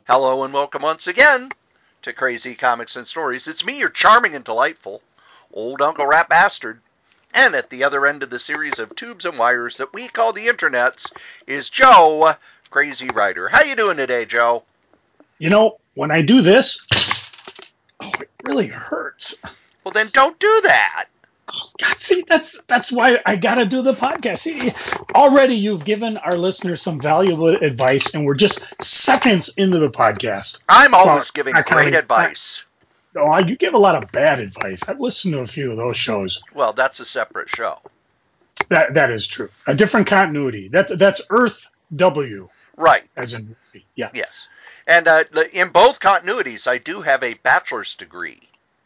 Hello and welcome once again to Crazy Comics and Stories. It's me, your charming and delightful old Uncle Rat Bastard. And at the other end of the series of tubes and wires that we call the internets is Joe, Crazy Writer. How you doing today, Joe? You know, when I do this, it really hurts. Well, then don't do that. God, see, that's why I gotta do the podcast. See, already you've given our listeners some valuable advice, and we're just seconds into the podcast. I'm always giving great advice. No, you give a lot of bad advice. I've listened to a few of those shows. Well, that's a separate show. That is true. A different continuity. That's Earth W. Right. As in movie. Yeah. Yes. And in both continuities, I do have a bachelor's degree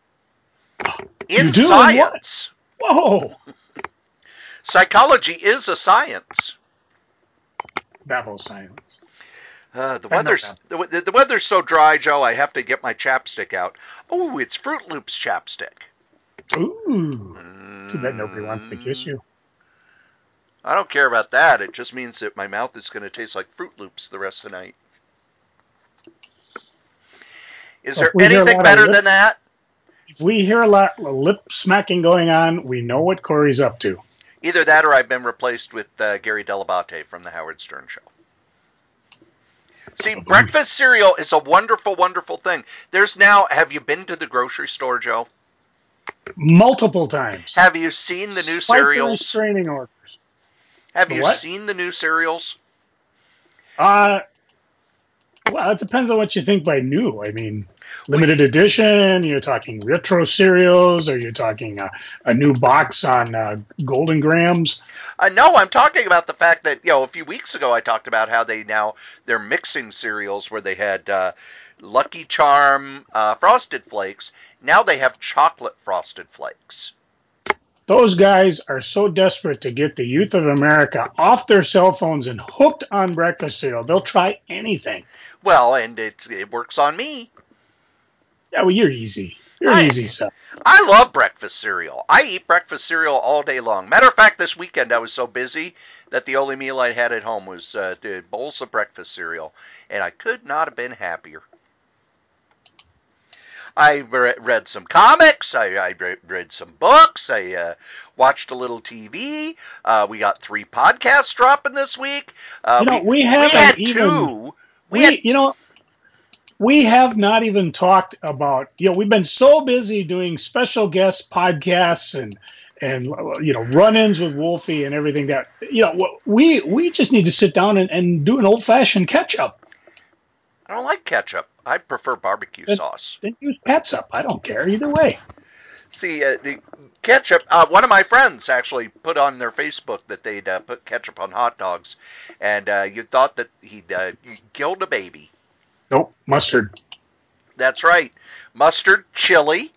in science. Whoa. Psychology is a science. Babble silence. The weather's so dry, Joe, I have to get my chapstick out. Oh, it's Fruit Loops chapstick. Ooh. Too bad nobody wants to kiss you. I don't care about that. It just means that my mouth is going to taste like Fruit Loops the rest of the night. Is there anything better than that? If we hear a lot of lip smacking going on, we know what Corey's up to. Either that or I've been replaced with Gary Delabate from the Howard Stern Show. See, breakfast cereal is a wonderful, wonderful thing. Have you been to the grocery store, Joe? Multiple times. Have you seen the new cereals? Restraining orders. Have you seen the new cereals? Well, it depends on what you think by new. I mean, limited edition, you're talking retro cereals, or you're talking a new box on Golden Grams? No, I'm talking about the fact that, a few weeks ago I talked about how they're mixing cereals where they had Lucky Charm Frosted Flakes. Now they have chocolate Frosted Flakes. Those guys are so desperate to get the youth of America off their cell phones and hooked on breakfast cereal. They'll try anything. Well, and it works on me. Yeah, well, you're easy. You're easy, son. I love breakfast cereal. I eat breakfast cereal all day long. Matter of fact, this weekend I was so busy that the only meal I had at home was bowls of breakfast cereal, and I could not have been happier. I read some comics. I read some books. I watched a little TV. We got 3 podcasts dropping this week. We had two. We have not even talked about, we've been so busy doing special guest podcasts and run-ins with Wolfie and everything that, we just need to sit down and do an old-fashioned catch-up. I don't like ketchup. I prefer barbecue sauce. Then use catsup. I don't care either way. See, the ketchup, one of my friends actually put on their Facebook that they'd put ketchup on hot dogs, and you thought that he'd killed a baby. Nope, mustard. That's right. Mustard, chili.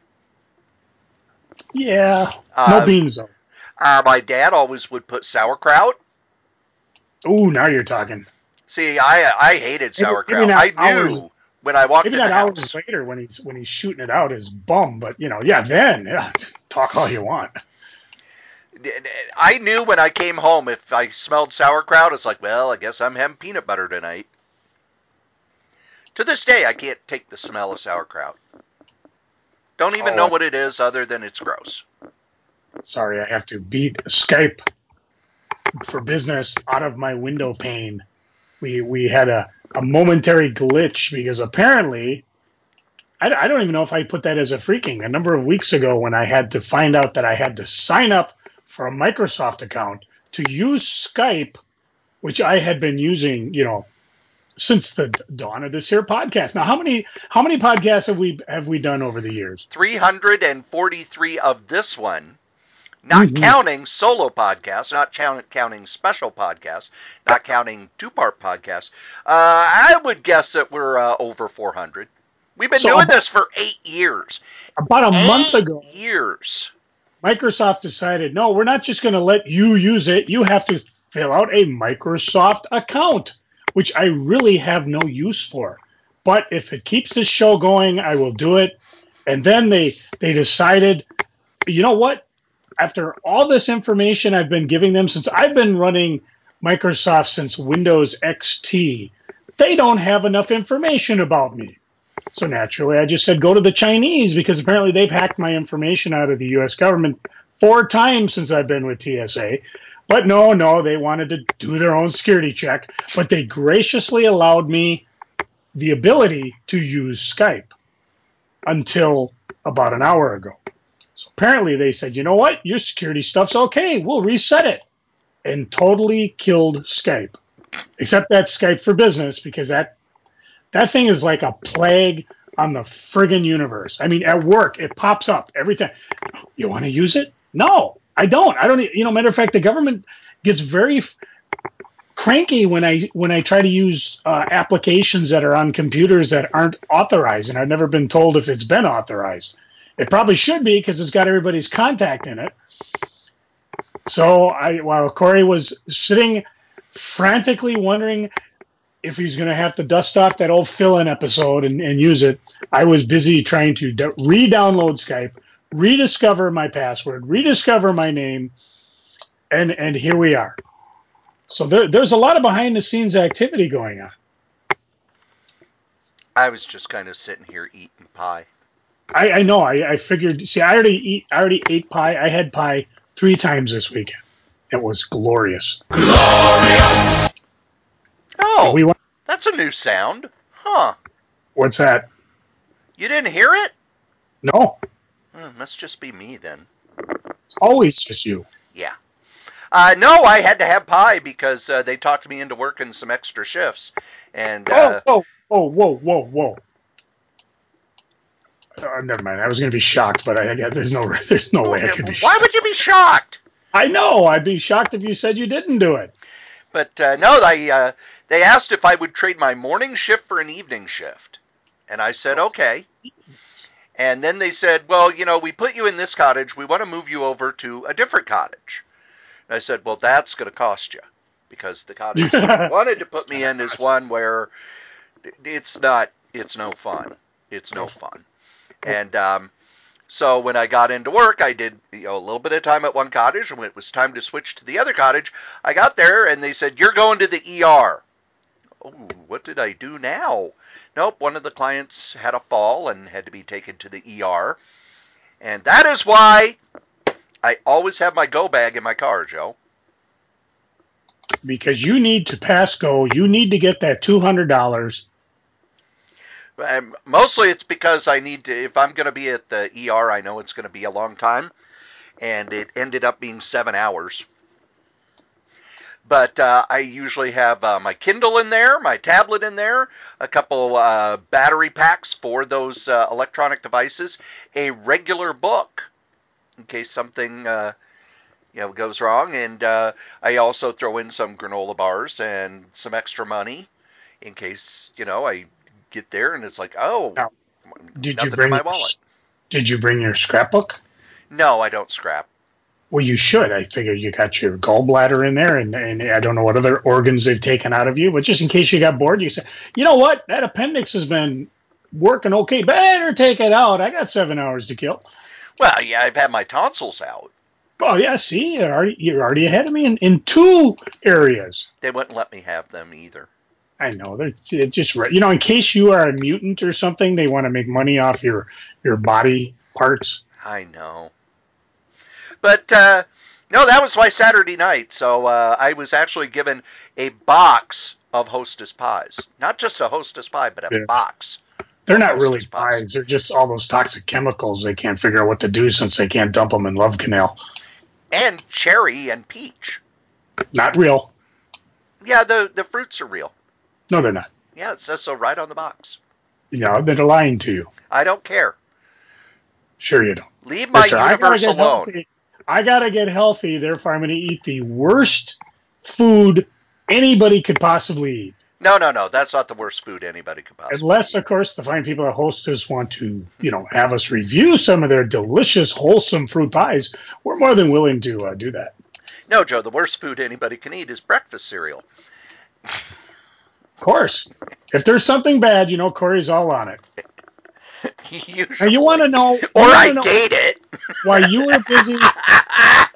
Yeah, no beans though. My dad always would put sauerkraut. Ooh, now you're talking. See, I hated sauerkraut. I knew when I walked in the house. Maybe not hours later when he's shooting it out his bum, but talk all you want. I knew when I came home if I smelled sauerkraut, it's like, well, I guess I'm having peanut butter tonight. To this day, I can't take the smell of sauerkraut. Don't even know what it is other than it's gross. Sorry, I have to beat Skype for business out of my window pane. We had a momentary glitch because apparently, I don't even know if I put that as a freaking. A number of weeks ago when I had to find out that I had to sign up for a Microsoft account to use Skype, which I had been using, since the dawn of this here podcast. Now, how many podcasts have we done over the years? 343 of this one. Not counting solo podcasts, not counting special podcasts, not counting 2-part podcasts. I would guess that we're over 400. We've been doing this for 8 years. About a month ago. 8 years. Microsoft decided, no, we're not just going to let you use it. You have to fill out a Microsoft account, which I really have no use for. But if it keeps this show going, I will do it. And then they decided, you know what? After all this information I've been giving them, since I've been running Microsoft since Windows XT, they don't have enough information about me. So naturally, I just said, go to the Chinese, because apparently they've hacked my information out of the U.S. government 4 times since I've been with TSA. But no, they wanted to do their own security check. But they graciously allowed me the ability to use Skype until about an hour ago. So apparently they said, you know what? Your security stuff's okay. We'll reset it. And totally killed Skype. Except that's Skype for Business, because that thing is like a plague on the friggin' universe. I mean, at work, it pops up every time. You want to use it? No, I don't. Matter of fact, the government gets very cranky when I try to use applications that are on computers that aren't authorized, and I've never been told if it's been authorized. It probably should be, because it's got everybody's contact in it. So while Corey was sitting frantically wondering if he's going to have to dust off that old fill-in episode and use it, I was busy trying to re-download Skype, rediscover my password, rediscover my name, and here we are. So there's a lot of behind-the-scenes activity going on. I was just kind of sitting here eating pie. I know. I figured. See, I already ate pie. I had pie 3 times this weekend. It was glorious. Glorious. Oh, that's a new sound, huh? What's that? You didn't hear it? No. Must just be me then. It's always just you. Yeah. No, I had to have pie because they talked me into working some extra shifts. And whoa. Never mind. I was going to be shocked, but there's no way I could be shocked. Why would you be shocked? I know. I'd be shocked if you said you didn't do it. But no, they asked if I would trade my morning shift for an evening shift. And I said, okay. And then they said, well, we put you in this cottage. We want to move you over to a different cottage. And I said, well, that's going to cost you. Because the cottage you wanted to put me in is one where it's no fun. It's no fun. And so when I got into work, I did a little bit of time at one cottage, and when it was time to switch to the other cottage, I got there and they said, you're going to the ER. Oh, what did I do now? Nope, one of the clients had a fall and had to be taken to the ER. And that is why I always have my go bag in my car, Joe. Because you need to pass go. You need to get that $200. Mostly it's because I need to, if I'm going to be at the ER, I know it's going to be a long time. And it ended up being 7 hours. But I usually have my Kindle in there, my tablet in there, a couple battery packs for those electronic devices, a regular book in case something goes wrong, and I also throw in some granola bars and some extra money in case I get there and it's like, oh, now, nothing in my wallet. Did you bring your scrapbook? No, I don't scrap. Well, you should. I figure you got your gallbladder in there, and I don't know what other organs they've taken out of you, but just in case you got bored, you say, you know what, that appendix has been working okay, better take it out. I got 7 hours to kill. Well, yeah, I've had my tonsils out. Oh, yeah, see, you're already ahead of me in 2 areas. They wouldn't let me have them either. I know. They're just, in case you are a mutant or something, they want to make money off your body parts. I know. But, no, that was my Saturday night. So I was actually given a box of Hostess pies. Not just a Hostess pie, but a box. They're not really pies. They're just all those toxic chemicals. They can't figure out what to do since they can't dump them in Love Canal. And cherry and peach. Not real. Yeah, the fruits are real. No, they're not. Yeah, it says so right on the box. No, they're lying to you. I don't care. Sure you don't. Leave my universe alone. Healthy. I gotta get healthy, therefore I'm going to eat the worst food anybody could possibly eat. No. That's not the worst food anybody could possibly Unless, eat. Of course, the fine people at Hostess want to, have us review some of their delicious, wholesome fruit pies. We're more than willing to do that. No, Joe, the worst food anybody can eat is breakfast cereal. Of course. If there's something bad, Corey's all on it. Usually. Now you want to know... Or I date it. While you were busy...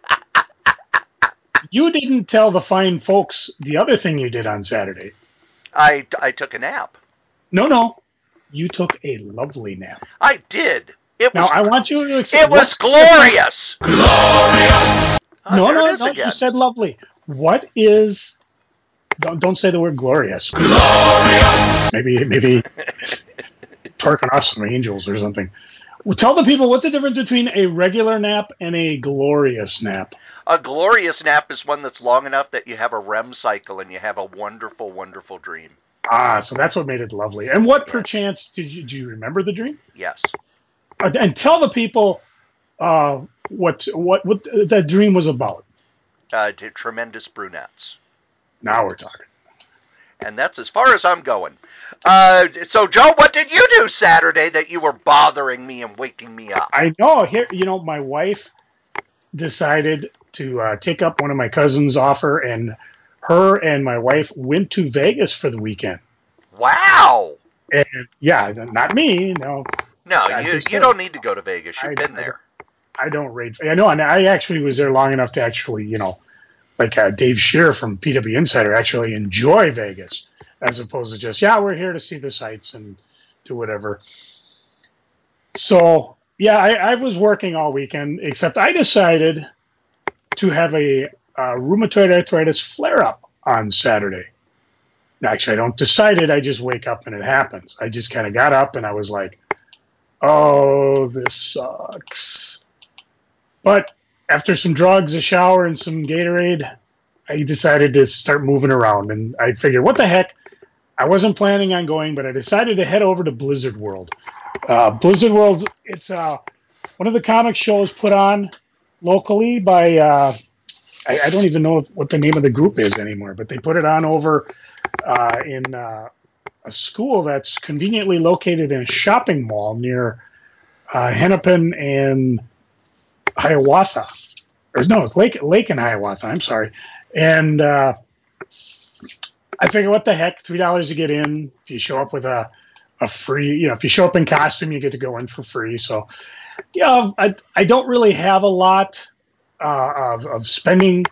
You didn't tell the fine folks the other thing you did on Saturday. I took a nap. No. You took a lovely nap. I did. It Now, was I want you to it explain. was What's the difference? glorious. Glorious. Oh, No, there it no, is no. You again. said lovely. What is? Don't say the word glorious. Glorious. Maybe twerking off some angels or something. Well, tell the people what's the difference between a regular nap and a glorious nap. A glorious nap is one that's long enough that you have a REM cycle and you have a wonderful, wonderful dream. Ah, so that's what made it lovely. And what Yes. perchance do you remember the dream? Yes. And tell the people what that dream was about. Tremendous brunettes. Now we're talking. And that's as far as I'm going. So, Joe, what did you do Saturday that you were bothering me and waking me up? I know. Here, my wife decided to take up one of my cousin's offer, and her and my wife went to Vegas for the weekend. Wow. And yeah, not me. No, No, just you her. don't need to go to Vegas. You've I, been I don't. there. I don't rate. I know, and I actually was there long enough to actually, like Dave Shear from PW Insider, actually enjoy Vegas as opposed to just, yeah, we're here to see the sights and do whatever. So yeah, I was working all weekend, except I decided to have a rheumatoid arthritis flare up on Saturday. Actually, I don't decide it. I just wake up and it happens. I just kind of got up and I was like, oh, this sucks. But after some drugs, a shower, and some Gatorade, I decided to start moving around. And I figured, what the heck? I wasn't planning on going, but I decided to head over to Blizzard World. Blizzard World, it's one of the comic shows put on locally by, I don't even know what the name of the group is anymore, but they put it on over in a school that's conveniently located in a shopping mall near Hennepin and Hiawatha. Or no, it's Lake and Hiawatha. I'm sorry. And I figured, what the heck, $3 to get in. If you show up with a free, if you show up in costume, you get to go in for free. So, I don't really have a lot of spending.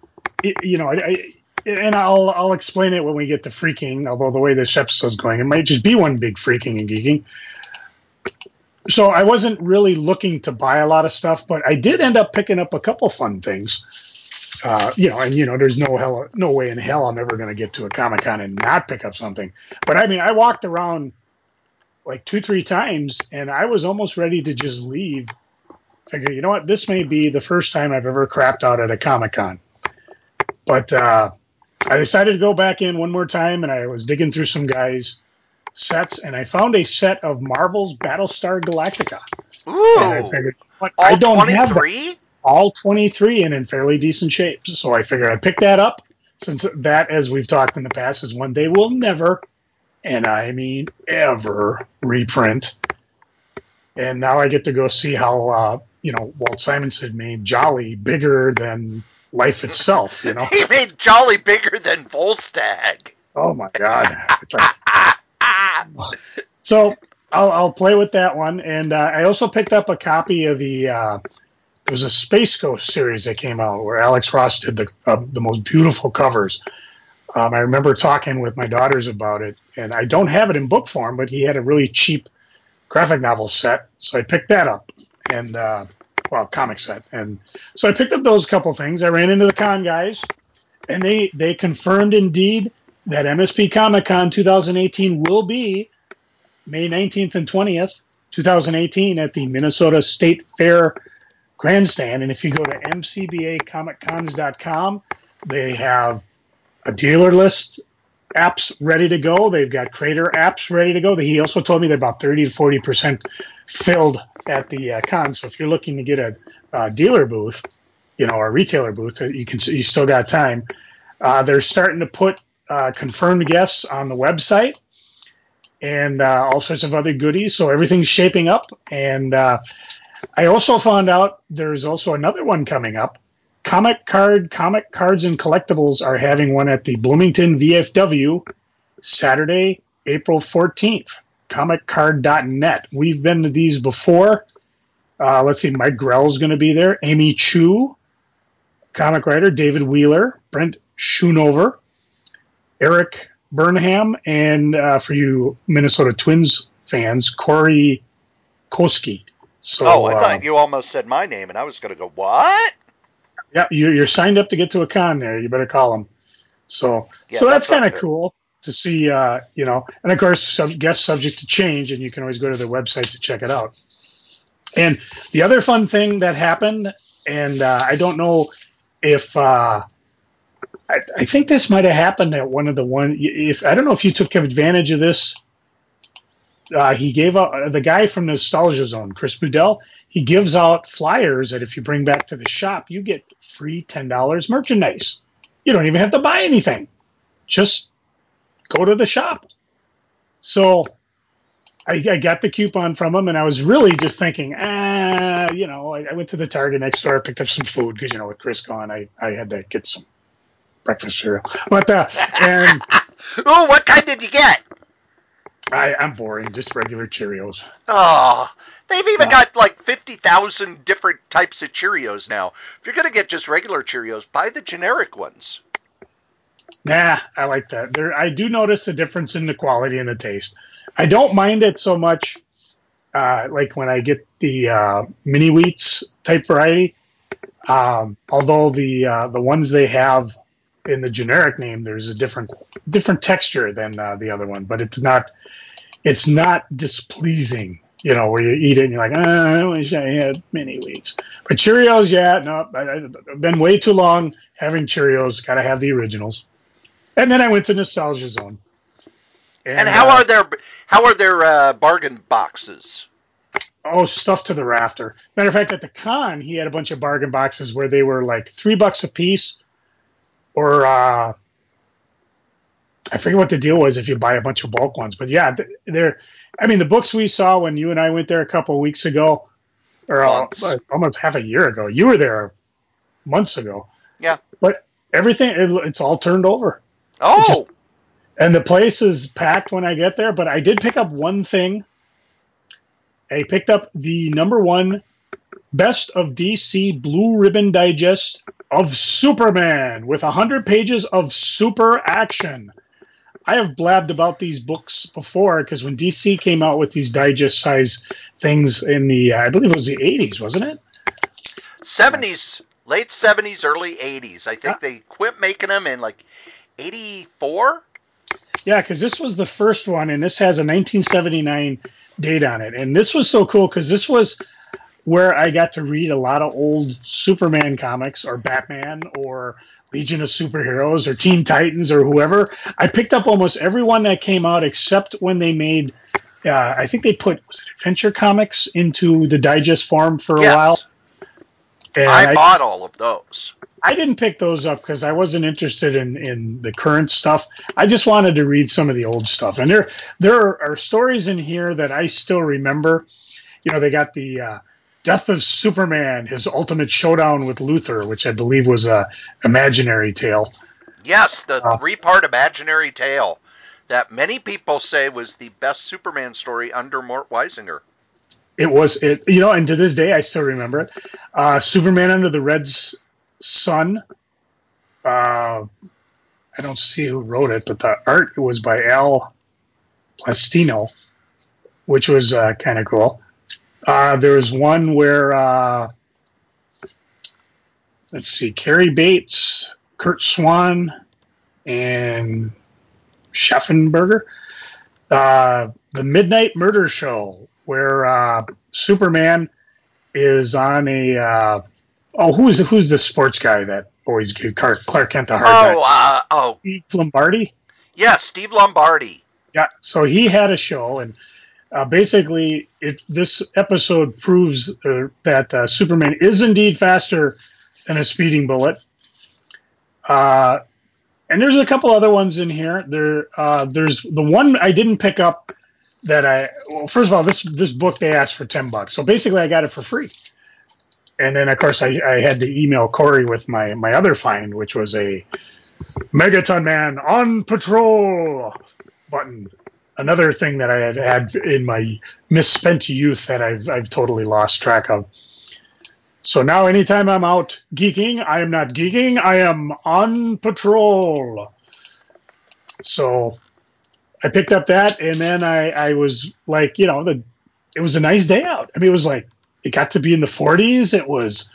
And I'll explain it when we get to freaking. Although the way this episode's going, it might just be one big freaking and geeking. So I wasn't really looking to buy a lot of stuff, but I did end up picking up a couple fun things. There's no way in hell I'm ever going to get to a Comic-Con and not pick up something. But I mean, I walked around like 2-3 times and I was almost ready to just leave. Figure, you know what? This may be the first time I've ever crapped out at a Comic-Con. But I decided to go back in one more time and I was digging through some guys' sets and I found a set of Marvel's Battlestar Galactica. And I Ooh. figured, I All don't have that. 23? All 23 and in fairly decent shape. So I figured I'd pick that up since that, as we've talked in the past, is one they will never, and I mean ever, reprint. And now I get to go see how, Walt Simonson made Jolly bigger than life itself, He made Jolly bigger than Volstagg. Oh, my God. So I'll play with that one. And I also picked up a copy of there was a Space Ghost series that came out where Alex Ross did the most beautiful covers. I remember talking with my daughters about it, and I don't have it in book form, but he had a really cheap graphic novel set, so I picked that up, and comic set, and so I picked up those couple things. I ran into the con guys, and they confirmed indeed that MSP Comic Con 2018 will be May 19th and 20th, 2018, at the Minnesota State Fair Grandstand. And if you go to mcbacomiccons.com, they have a dealer list apps ready to go. They've got creator apps ready to go. He also told me they're about 30 to 40% filled at the con. So if you're looking to get a dealer booth, or a retailer booth, you still got time. They're starting to put confirmed guests on the website and all sorts of other goodies. So everything's shaping up. And I also found out there's also another one coming up. Comic Cards and Collectibles are having one at the Bloomington VFW Saturday, April 14th. ComicCard.net. We've been to these before. Let's see, Mike Grell's going to be there. Amy Chu, comic writer. David Wheeler, Brent Schoonover, Eric Burnham, and for you Minnesota Twins fans, Corey Koski. Oh, So I thought you almost said my name, and I was going to go, what? yeah, you're signed up to get to a con there. You better call them. So Yeah, that's that's kind of okay. cool to see. And of course, guests subject to change, and you can always go to their website to check it out. And the other fun thing that happened, and I don't know if I think this might have happened at one of the one. If I don't know if you took advantage of this, he gave out the guy from Nostalgia Zone, Chris Budell. He gives out flyers that if you bring back to the shop, you get free $10 merchandise. You don't even have to buy anything; just go to the shop. So I got the coupon from him, and I was really just thinking, I went to the Target next door, picked up some food because with Chris gone, I had to get some breakfast cereal. But and Oh, what kind did you get? I'm boring, just regular Cheerios. Oh, they've even Yeah. got like 50,000 different types of Cheerios now. If you're going to get just regular Cheerios, buy the generic ones. Nah, I like that. I do notice a difference in the quality and the taste. I don't mind it so much, like when I get the mini wheats type variety. Although the ones they have in the generic name, there's a different texture than the other one, but it's not displeasing. Where you eat it and you're like, I wish I had mini wheats. But Cheerios, yeah, no, I've been way too long having Cheerios. Got to have the originals. And then I went to Nostalgia Zone. And And how are their bargain boxes? stuff to the rafter. Matter of fact, at the con, he had a bunch of bargain boxes where they were like $3 a piece, or I forget what the deal was if you buy a bunch of bulk ones. But yeah, they're. I mean, the books we saw when you and I went there a couple of weeks ago, or Months. almost half a year ago. You were there months ago, Yeah. but everything it's all turned over. It just Oh, and the place is packed when I get there. But I did pick up one thing. I picked up the number one Best of DC Blue Ribbon Digest of Superman with 100 pages of super action. I have blabbed about these books before because when DC came out with these digest size things in I believe it was the 80s, wasn't it? 70s, late 70s, early 80s. I Yeah, think they quit making them in like 84. yeah, because this was the first one, and this has a 1979 date on it. And this was so cool because this was where I got to read a lot of old Superman comics or Batman or Legion of Superheroes or Teen Titans or whoever. I picked up almost every one that came out except when they made, I think they put was it Adventure Comics into the digest form for a while. Yes, I And bought all of those. I didn't pick those up because I wasn't interested in the current stuff. I just wanted to read some of the old stuff. And there are stories in here that I still remember. They got the Death of Superman, his ultimate showdown with Luthor, which I believe was a imaginary tale. Yes, the Uh, three-part imaginary tale that many people say was the best Superman story under Mort Weisinger. and to this day I still remember it. Superman under the Red Sun. Uh, I don't see who wrote it, but the art was by Al Plastino, which was kind of cool. There was one where let's see, Carrie Bates, Kurt Swan, and Schaffenberger. The Midnight Murder Show, where Superman is on a. Who's the sports guy that always gives Clark Kent a hard time? Steve Lombardi. Yes, Steve Lombardi. Yeah, so he had a show, and basically, this episode proves that Superman is indeed faster than a speeding bullet. Uh, and there's a couple other ones in here. There's the one I didn't pick up well, first of all, this book they asked for $10, so basically I got it for free. And then of course I had to email Corey with my other find, which was a Megaton Man on patrol button. Another thing that I had in my misspent youth that I've totally lost track of. So now anytime I'm out geeking, I am not geeking, I am on patrol. So I picked up that, and then I was like, it was a nice day out. I mean, it was like, it got to be in the 40s. It was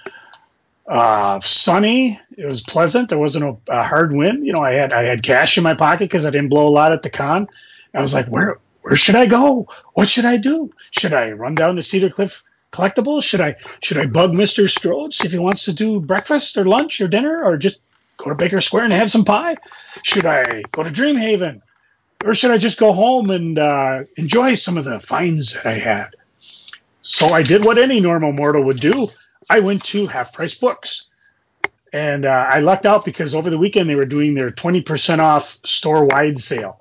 sunny. It was pleasant. There wasn't a hard wind. I had cash in my pocket because I didn't blow a lot at the con. I was like, where should I go? What should I do? Should I run down to Cedar Cliff Collectibles? Should I bug Mr. Strode see if he wants to do breakfast or lunch or dinner, or just go to Baker Square and have some pie? Should I go to Dreamhaven, or should I just go home and enjoy some of the finds that I had? So I did what any normal mortal would do. I went to Half Price Books. And I lucked out because over the weekend they were doing their 20% off store-wide sale.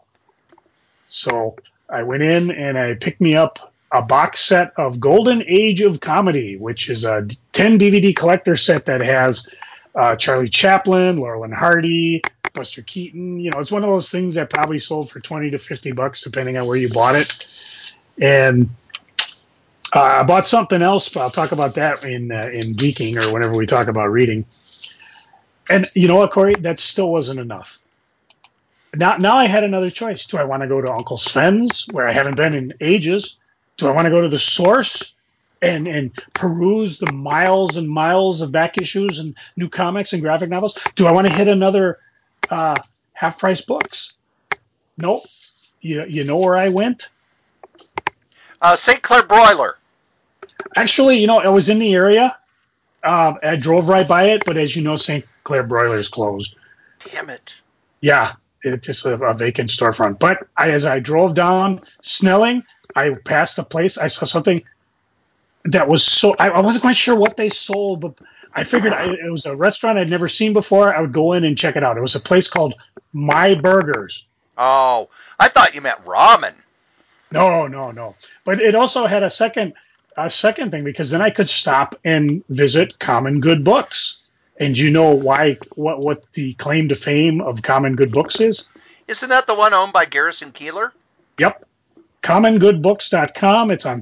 So I went in and I picked me up a box set of Golden Age of Comedy, which is a 10 DVD collector set that has Charlie Chaplin, Laurel and Hardy, Buster Keaton. It's one of those things that probably sold for $20 to $50, depending on where you bought it. And I bought something else, but I'll talk about that in geeking or whenever we talk about reading. And you know what, Corey? That still wasn't enough. Now I had another choice. Do I want to go to Uncle Sven's, where I haven't been in ages? Do I want to go to the Source and peruse the miles and miles of back issues and new comics and graphic novels? Do I want to hit another Half Price Books? Nope. You know where I went? St. Clair Broiler. Actually, I was in the area. I drove right by it, but as you know, St. Clair Broiler is closed. Damn it. Yeah, it's just a vacant storefront. But as I drove down Snelling, I passed a place. I saw something that was so... I wasn't quite sure what they sold, but I figured it was a restaurant I'd never seen before. I would go in and check it out. It was a place called My Burgers. Oh, I thought you meant ramen. No. But it also had a second thing, because then I could stop and visit Common Good Books. And do you know what the claim to fame of Common Good Books is? Isn't that the one owned by Garrison Keillor? Yep. CommonGoodBooks.com. It's on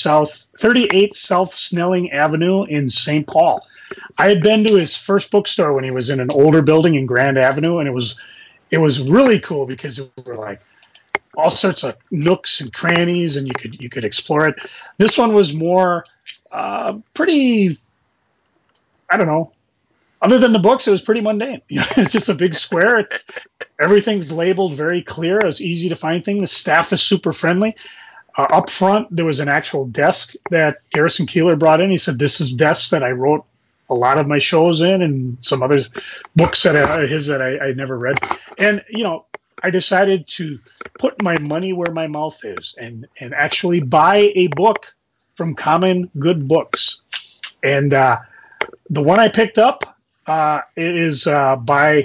38 South Snelling Avenue in St. Paul. I had been to his first bookstore when he was in an older building in Grand Avenue, and it was really cool because it were like all sorts of nooks and crannies, and you could explore it. This one was more pretty, I don't know. Other than the books, it was pretty mundane. It's just a big square. Everything's labeled very clear. It was easy to find things. The staff is super friendly. Up front, there was an actual desk that Garrison Keillor brought in. He said, "This is desks that I wrote a lot of my shows in, and some other books that I never read." And I decided to put my money where my mouth is and actually buy a book from Common Good Books. And the one I picked up, it is by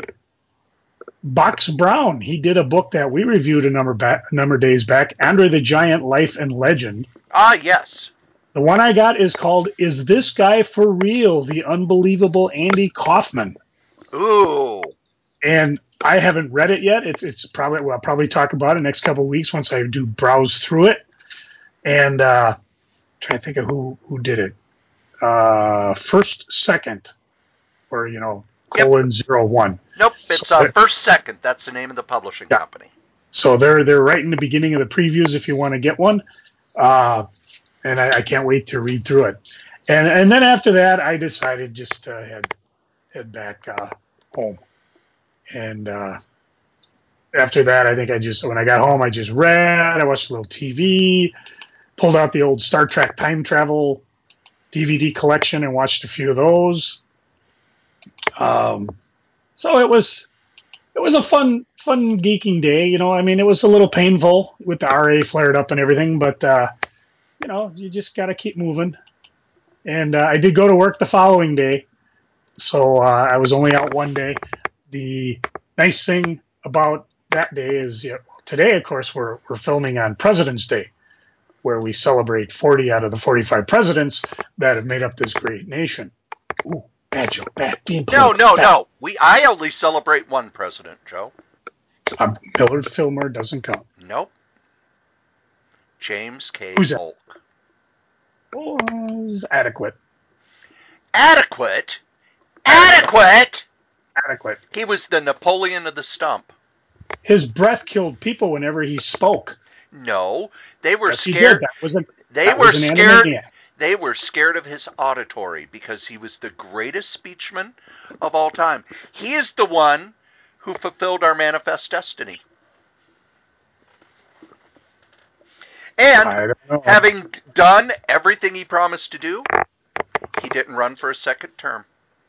Box Brown. He did a book that we reviewed a number of days back, Andre the Giant: Life and Legend. Ah, yes. The one I got is called "Is This Guy for Real? The Unbelievable Andy Kaufman." Ooh. And I haven't read it yet. It's probably, I'll probably talk about it next couple of weeks once I do browse through it. And trying to think of who did it. First Second, or colon 01. Nope, it's First Second. That's the name of the publishing company. So they're right in the beginning of the previews if you want to get one. And I can't wait to read through it. And then after that, I decided just to head back home. And after that, I think when I got home, I just read. I watched a little TV, pulled out the old Star Trek time travel DVD collection and watched a few of those. So it was a fun geeking day. I mean, it was a little painful with the RA flared up and everything, but you just got to keep moving. And I did go to work the following day, so I was only out one day. The nice thing about that day is, today, of course, we're filming on President's Day, where we celebrate 40 out of the 45 presidents that have made up this great nation. Ooh, bad joke, bad. No. I only celebrate one president, Joe. Millard Fillmore doesn't count. Nope. James K. Who's that? Polk. Oh, it's adequate. Adequate? Adequate. He was the Napoleon of the stump. his breath killed people whenever he spoke. No, they were Yes, he scared. did. They That were was an scared. Animaniac. They were scared of his auditory because he was the greatest speechman of all time. He is the one who fulfilled our manifest destiny. And I don't know. having done everything he promised to do, he didn't run for a second term.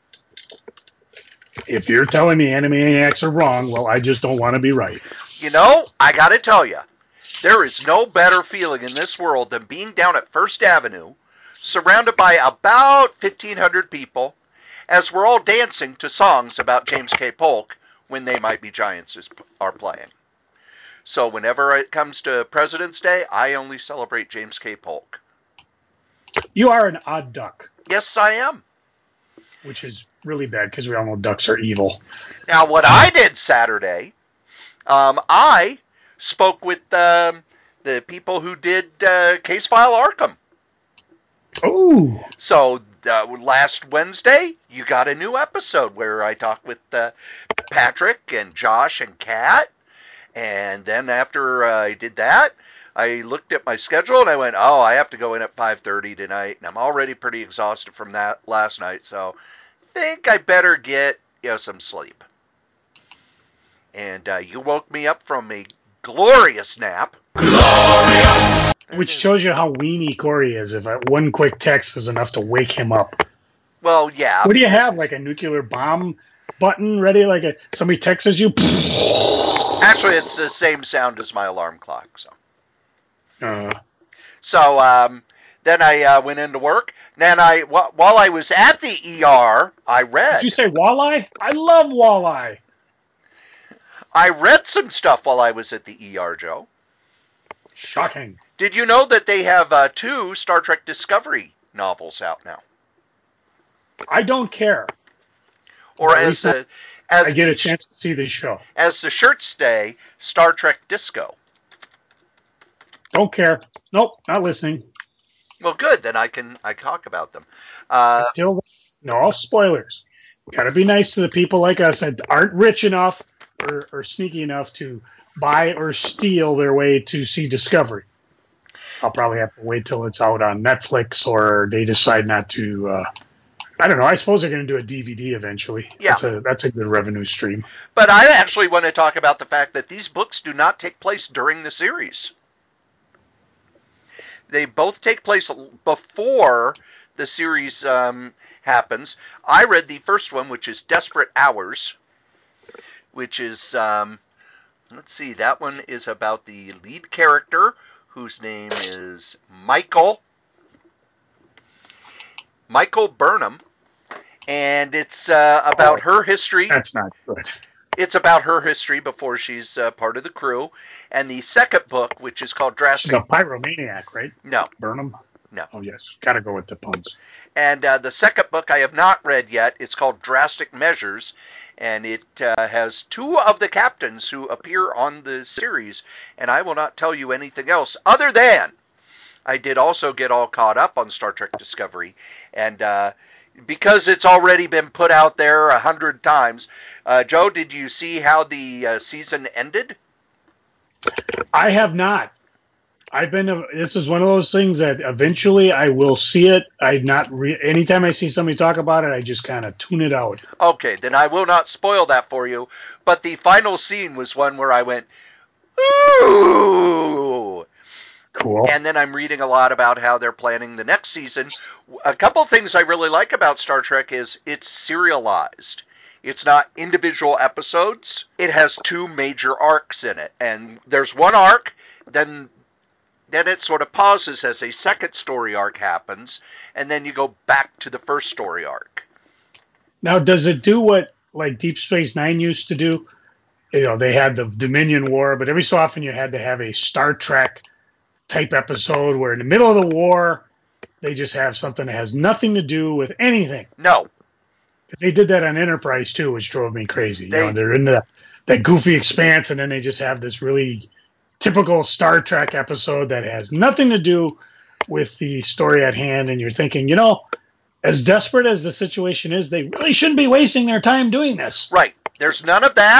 If you're telling me Animaniacs are wrong, well, I just don't want to be right. You know, I got to tell you, there is no better feeling in this world than being down at First Avenue, surrounded by about 1,500 people, as we're all dancing to songs about James K. Polk when They Might Be Giants are playing. So whenever it comes to President's Day, I only celebrate James K. Polk. You are an odd duck. Yes, I am. Which is really bad because we all know ducks are evil. Now, what I did Saturday, I spoke with the people who did Case File Arkham. Oh. So last Wednesday, you got a new episode where I talked with Patrick and Josh and Kat. And then after I did that, I looked at my schedule and I went, oh, I have to go in at 5:30 tonight. And I'm already pretty exhausted from that last night. So I think I better get some sleep. And you woke me up from a glorious nap. Glorious! Which shows you how weenie Corey is. If one quick text is enough to wake him up. Well, yeah. What do you have? Like a nuclear bomb button ready? Like somebody texts you? Actually, it's the same sound as my alarm clock. So then I went into work. Then while I was at the ER, I read. Did you say walleye? I love walleye. I read some stuff while I was at the ER, Joe. Shocking. Did you know that they have 2 Star Trek Discovery novels out now? I don't care. Or as I get a chance to see this show. As the shirts say, Star Trek Disco. Don't care. Nope, not listening. Well, good. Then I talk about them. No spoilers. Got to be nice to the people like us that aren't rich enough or sneaky enough to buy or steal their way to see Discovery. I'll probably have to wait till it's out on Netflix or they decide not to. I don't know. I suppose they're going to do a DVD eventually. Yeah. That's a good revenue stream. But I actually want to talk about the fact that these books do not take place during the series. They both take place before the series happens. I read the first one, which is Desperate Hours, which is, let's see, that one is about the lead character, whose name is Michael Burnham, and it's about her history. That's not good. It's about her history before she's part of the crew. And the second book, which is called Drastic... She's a pyromaniac, right? No. Burnham? No. Oh, yes. Got to go with the puns. And the second book I have not read yet. It's called Drastic Measures. And it has 2 of the captains who appear on the series. And I will not tell you anything else other than I did also get all caught up on Star Trek Discovery. And because it's already been put out there 100 times. Joe, did you see how the season ended? I have not. This is one of those things that eventually I will see it. Anytime I see somebody talk about it, I just kind of tune it out. Okay, then I will not spoil that for you. But the final scene was one where I went, ooh. Cool. And then I'm reading a lot about how they're planning the next season. A couple of things I really like about Star Trek is it's serialized. It's not individual episodes. It has 2 major arcs in it. And there's one arc, then it sort of pauses as a second story arc happens, and then you go back to the first story arc. Now, does it do what like Deep Space Nine used to do? You know, they had the Dominion War, but every so often you had to have a Star Trek type episode where in the middle of the war, they just have something that has nothing to do with anything. No. Because they did that on Enterprise, too, which drove me crazy. They're in that goofy expanse, and then they just have this really typical Star Trek episode that has nothing to do with the story at hand, and you're thinking, as desperate as the situation is, they really shouldn't be wasting their time doing this. Right. There's none of that,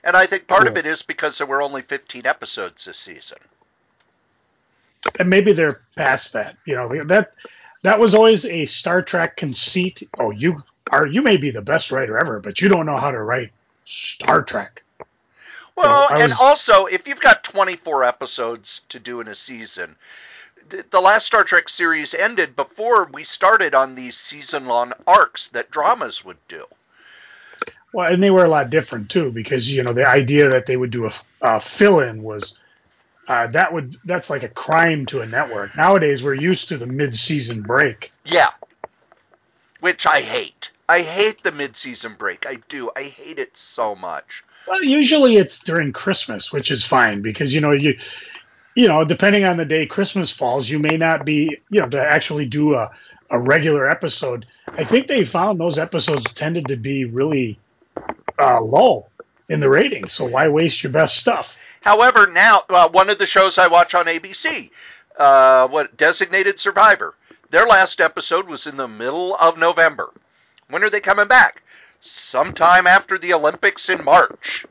And I think part of Cool. it is because there were only 15 episodes this season. And maybe they're past that. That was always a Star Trek conceit. Oh, you may be the best writer ever, but you don't know how to write Star Trek. Well, I and was also, if you've got 24 episodes to do in a season, the last Star Trek series ended before we started on these season-long arcs that dramas would do. well, and they were a lot different too, because the idea that they would do a fill-in was that's like a crime to a network. Nowadays, we're used to the mid-season break. Yeah, which I hate. I hate the mid-season break. I do. I hate it so much. Well, usually it's during Christmas, which is fine because depending on the day Christmas falls, you may not be to actually do a regular episode. I think they found those episodes tended to be really low in the ratings. So why waste your best stuff? However, now one of the shows I watch on ABC, Designated Survivor, their last episode was in the middle of November. When are they coming back? Sometime after the Olympics in March.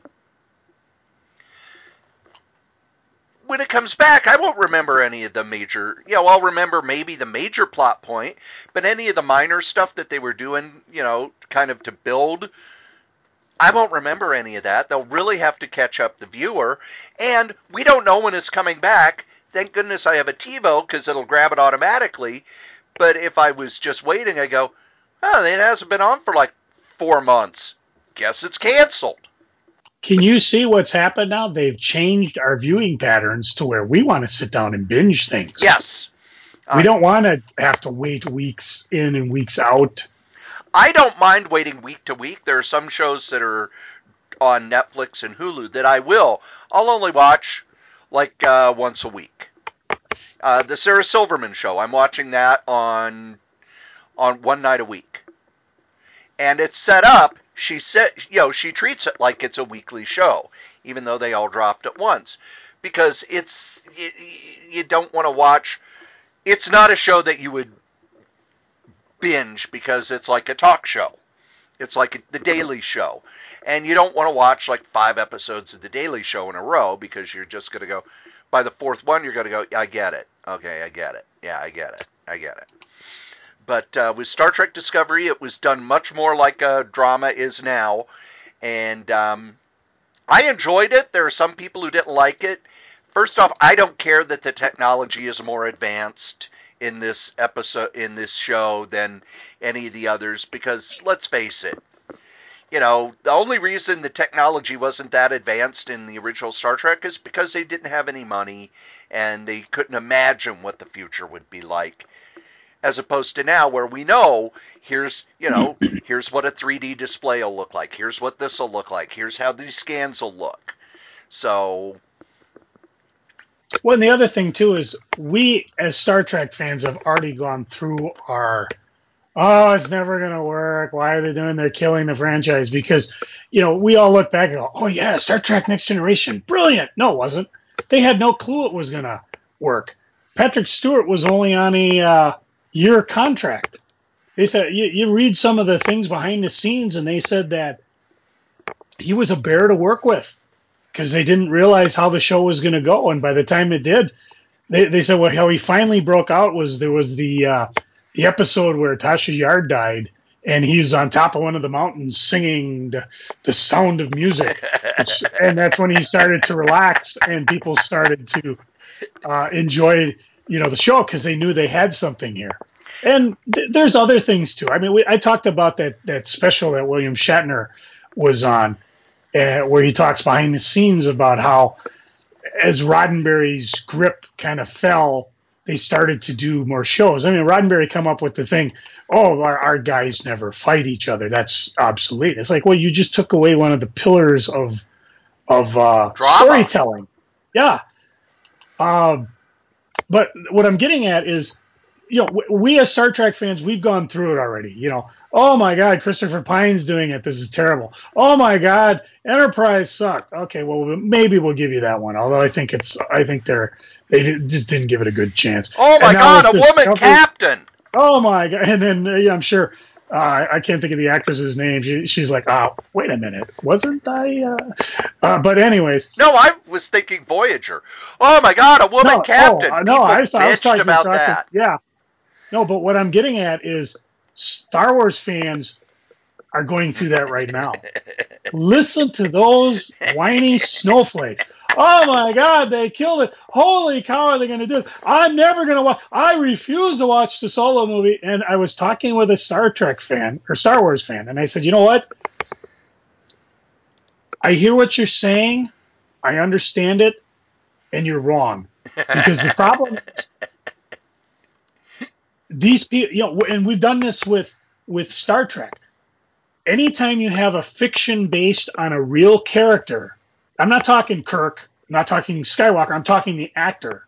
When it comes back, I won't remember any of the major, I'll remember maybe the major plot point, but any of the minor stuff that they were doing, kind of to build, I won't remember any of that. They'll really have to catch up the viewer, and we don't know when it's coming back. Thank goodness I have a TiVo because it'll grab it automatically, but if I was just waiting, I go, oh, it hasn't been on for like 4 months. Guess it's canceled. Can you see what's happened now? They've changed our viewing patterns to where we want to sit down and binge things. Yes. We don't want to have to wait weeks in and weeks out. I don't mind waiting week to week. There are some shows that are on Netflix and Hulu that I'll only watch like once a week. The Sarah Silverman show, I'm watching that on one night a week. And it's set up, she treats it like it's a weekly show, even though they all dropped at once. Because you don't want to watch, it's not a show that you would binge because it's like a talk show. It's like The Daily Show. And you don't want to watch like 5 episodes of The Daily Show in a row because you're just going to go, by the 4th one, you're going to go, I get it. Okay, I get it. Yeah, I get it. I get it. But with Star Trek Discovery, it was done much more like a drama is now. And I enjoyed it. There are some people who didn't like it. First off, I don't care that the technology is more advanced in this show than any of the others, because let's face it, the only reason the technology wasn't that advanced in the original Star Trek is because they didn't have any money and they couldn't imagine what the future would be like, as opposed to now where we know here's what a 3D display will look like, here's what this will look like, here's how these scans will look. So well, and the other thing too is we as Star Trek fans have already gone through our it's never going to work. Why are they doing? They're killing the franchise. Because, we all look back and go, oh, yeah, Star Trek Next Generation. Brilliant. No, it wasn't. They had no clue it was going to work. Patrick Stewart was only on a year contract. They said, you read some of the things behind the scenes, and they said that he was a bear to work with because they didn't realize how the show was going to go. And by the time it did, they said how he finally broke out was there was the episode where Tasha Yard died, and he's on top of one of the mountains singing the sound of music. And that's when he started to relax, and people started to enjoy, the show because they knew they had something here. And there's other things too. I mean, I talked about that special that William Shatner was on, where he talks behind the scenes about how as Roddenberry's grip kind of fell, they started to do more shows. I mean, Roddenberry come up with the thing, our guys never fight each other. That's obsolete. It's like, well, you just took away one of the pillars of storytelling. Yeah. But what I'm getting at is, we as Star Trek fans, we've gone through it already. Oh my God, Christopher Pine's doing it. This is terrible. Oh my God, Enterprise sucked. Okay, well maybe we'll give you that one. Although I think they just didn't give it a good chance. Oh my God, a woman captain. Oh my God, and then I'm sure I can't think of the actress's name. She's like, oh, wait a minute, wasn't I? But anyways, No, I was thinking Voyager. Oh my God, a woman no, captain. no, People I was bitched about talking, that. yeah, no, but what I'm getting at is Star Wars fans are going through that right now. Listen to those whiny snowflakes. Oh my God, they killed it. Holy cow, are they going to do it? I'm never going to watch. I refuse to watch the Solo movie. And I was talking with a Star Trek fan or Star Wars fan, and I said, you know what? I hear what you're saying. I understand it, and you're wrong. Because the problem is these people, and we've done this with Star Trek. Anytime you have a fiction based on a real character, I'm not talking Kirk, I'm not talking Skywalker, I'm talking the actor.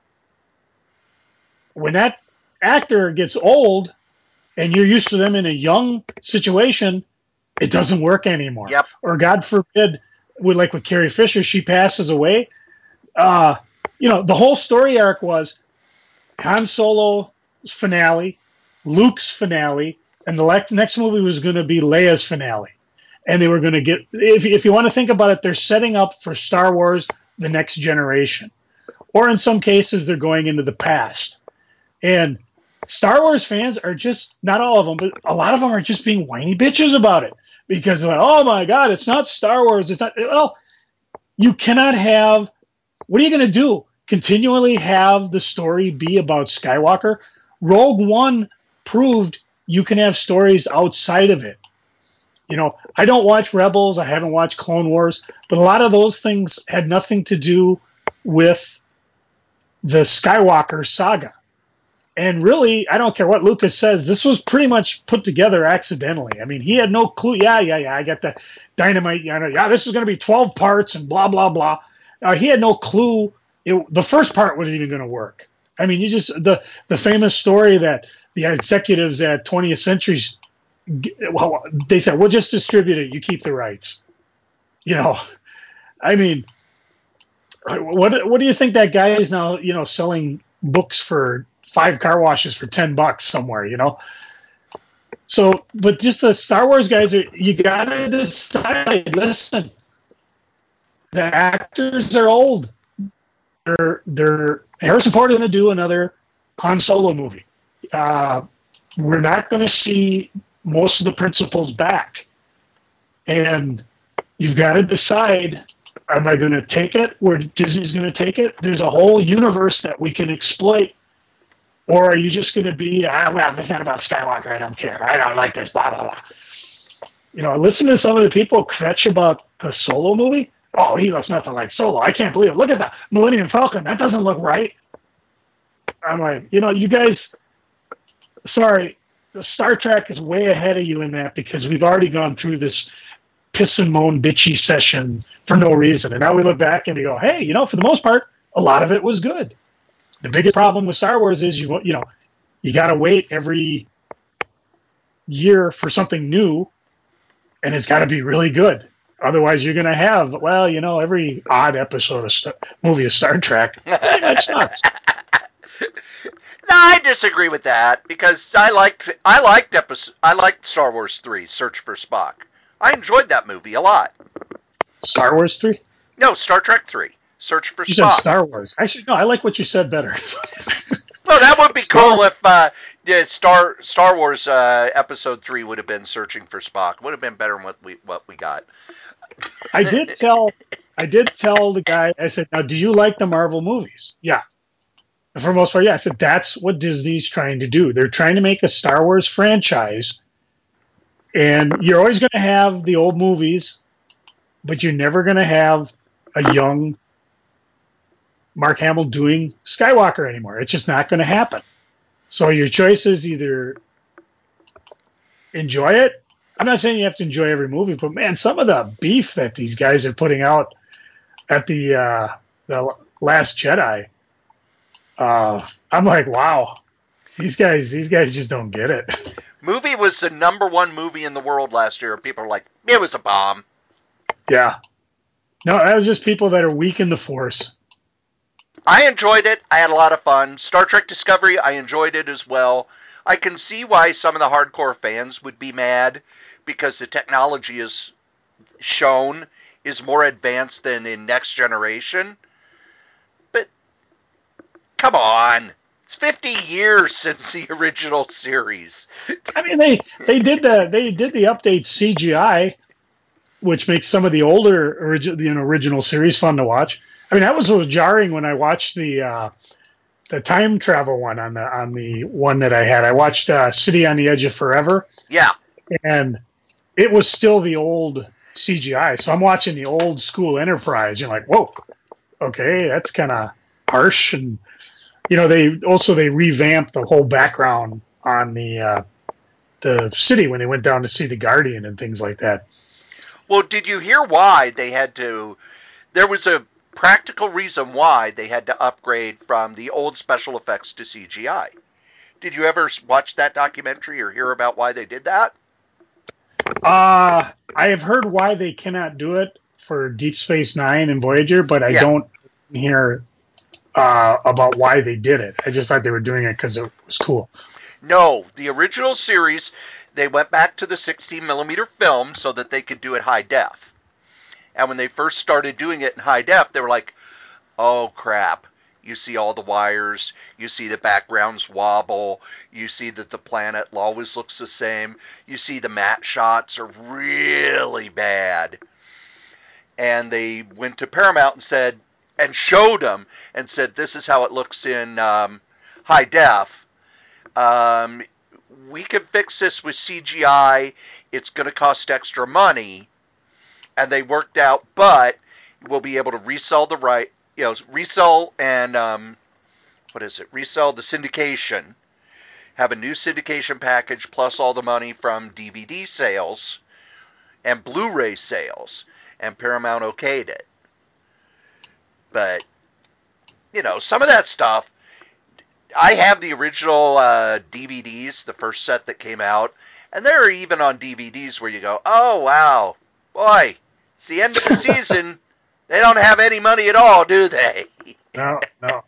When that actor gets old and you're used to them in a young situation, it doesn't work anymore. Yep. Or God forbid, with Carrie Fisher, she passes away. The whole story arc was Han Solo's finale, Luke's finale, and the next movie was going to be Leia's finale. And they were going to get, if you want to think about it, they're setting up for Star Wars, the next generation. Or in some cases, they're going into the past. And Star Wars fans are just, not all of them, but a lot of them are just being whiny bitches about it. Because they're like, oh my God, it's not Star Wars. It's not, well, you cannot have, what are you going to do? Continually have the story be about Skywalker? Rogue One proved you can have stories outside of it. I don't watch Rebels. I haven't watched Clone Wars, but a lot of those things had nothing to do with the Skywalker saga. And really, I don't care what Lucas says. This was pretty much put together accidentally. I mean, he had no clue. Yeah. I got the dynamite. This is going to be 12 parts and blah, blah, blah. He had no clue the first part wasn't even going to work. I mean, the famous story that the executives at 20th Century, well, they said, we'll just distribute it. You keep the rights. I mean, what do you think that guy is now, selling books for 5 car washes for $10 somewhere, So, but just the Star Wars guys you got to decide, listen, the actors are old. They're Harrison Ford is going to do another Han Solo movie. We're not going to see most of the principals back. And you've got to decide, am I going to take it where Disney's going to take it? There's a whole universe that we can exploit. Or are you just going to be, it's not about Skywalker, I don't care. I don't like this, blah, blah, blah. Listen to some of the people kvetch about the Solo movie. Oh, he looks nothing like Solo. I can't believe it. Look at that Millennium Falcon. That doesn't look right. I'm like, you guys, sorry, the Star Trek is way ahead of you in that because we've already gone through this piss and moan bitchy session for no reason. And now we look back and we go, hey, for the most part, a lot of it was good. The biggest problem with Star Wars is you got to wait every year for something new, and it's got to be really good. Otherwise, you're going to have, every odd episode of movie of Star Trek pretty much sucks. No, I disagree with that because I liked Star Wars 3, Search for Spock. I enjoyed that movie a lot. Star Wars 3? No, Star Trek 3, Search for You said Spock. Star Wars. Actually, no, I like what you said better. Well, that would be cool if Star Wars Episode 3 would have been Searching for Spock. Would have been better than what we got. I did tell the guy, I said, now, do you like the Marvel movies? Yeah. And for the most part, yeah. I said, that's what Disney's trying to do. They're trying to make a Star Wars franchise, and you're always going to have the old movies, but you're never going to have a young Mark Hamill doing Skywalker anymore. It's just not going to happen. So your choice is either enjoy it. I'm not saying you have to enjoy every movie, but man, some of the beef that these guys are putting out at the Last Jedi, I'm like, wow, these guys just don't get it. Movie was the #1 movie in the world last year. People are like, it was a bomb. Yeah. No, that was just people that are weak in the Force. I enjoyed it. I had a lot of fun. Star Trek Discovery, I enjoyed it as well. I can see why some of the hardcore fans would be mad because the technology is shown is more advanced than in Next Generation. But come on. It's 50 years since the original series. I mean, they did the update CGI, which makes some of the older original series fun to watch. I mean, that was so jarring when I watched the time travel one on the one that I had. I watched City on the Edge of Forever. Yeah. And it was still the old CGI. So I'm watching the old school Enterprise. You're like, whoa, okay, that's kind of harsh. And they revamped the whole background on the city when they went down to see the Guardian and things like that. Well, did you hear why they had to? There was a practical reason why they had to upgrade from the old special effects to CGI. Did you ever watch that documentary or hear about why they did that? I have heard why they cannot do it for Deep Space Nine and Voyager, but I don't hear about why they did it. I just thought they were doing it because it was cool. No, the original series, they went back to the 16 millimeter film so that they could do it high def. And when they first started doing it in high def, they were like, oh crap. You see all the wires, you see the backgrounds wobble, you see that the planet always looks the same, you see the matte shots are really bad. And they went to Paramount and said, and showed them, and said, this is how it looks in high def. We can fix this with CGI. It's going to cost extra money. And they worked out, but we'll be able to resell the right, resell and resell the syndication. Have a new syndication package plus all the money from DVD sales and Blu-ray sales, and Paramount okayed it. But some of that stuff. I have the original DVDs, the first set that came out, and they're even on DVDs where you go, oh wow, boy, it's the end of the season. They don't have any money at all, do they? No.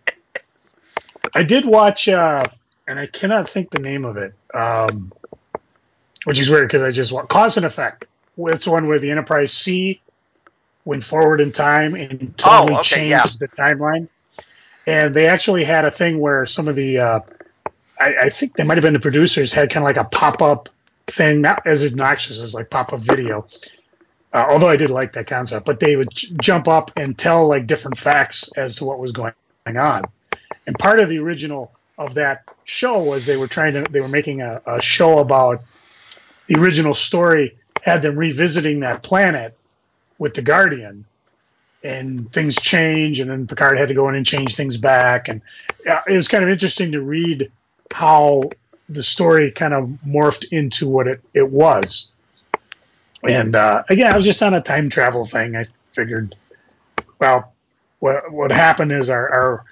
I did watch, and I cannot think the name of it, which is weird because I just watched Cause and Effect. It's one where the Enterprise C went forward in time and totally changed the timeline. And they actually had a thing where some of the, I think they might have been the producers, had kind of like a pop-up thing, not as obnoxious as like pop-up video. Although I did like that concept, but they would jump up and tell like different facts as to what was going on. And part of the original of that show was they were making a show about the original story, had them revisiting that planet with the Guardian, and things change, and then Picard had to go in and change things back. And it was kind of interesting to read how the story kind of morphed into what it was. And again, I was just on a time travel thing. I figured, well, what happened is our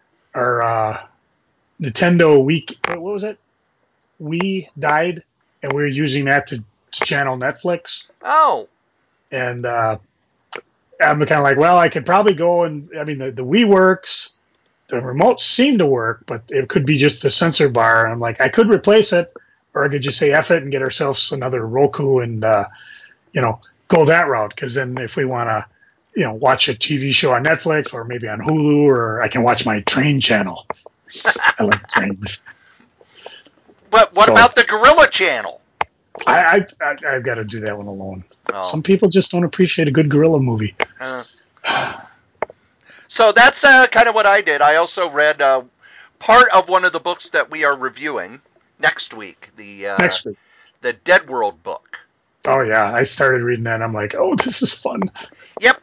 Nintendo Wii, what was it? Wii died, and we were using that to channel Netflix. Oh. And I'm kind of like, well, I could probably go and, I mean, the Wii works. The remote seemed to work, but it could be just the sensor bar. And I'm like, I could replace it, or I could just say F it and get ourselves another Roku and, go that route. Because then if we want to, watch a TV show on Netflix or maybe on Hulu, or I can watch my train channel. I like trains. But what about the Gorilla Channel? I've got to do that one alone. Oh. Some people just don't appreciate a good gorilla movie. So that's kind of what I did. I also read part of one of the books that we are reviewing next week. The Dead World book. Oh yeah, I started reading that. And I'm like, oh, this is fun. Yep.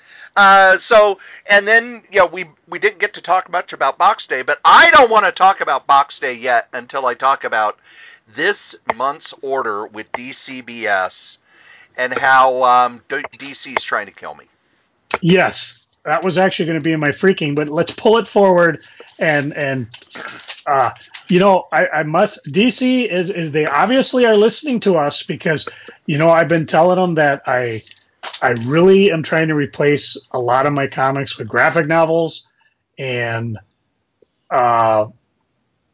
And then we didn't get to talk much about Box Day, but I don't want to talk about Box Day yet until I talk about this month's order with DCBS and how DC is trying to kill me. Yes, that was actually going to be in my freaking, but let's pull it forward and I must. DC is they obviously are listening to us because I've been telling them that I really am trying to replace a lot of my comics with graphic novels and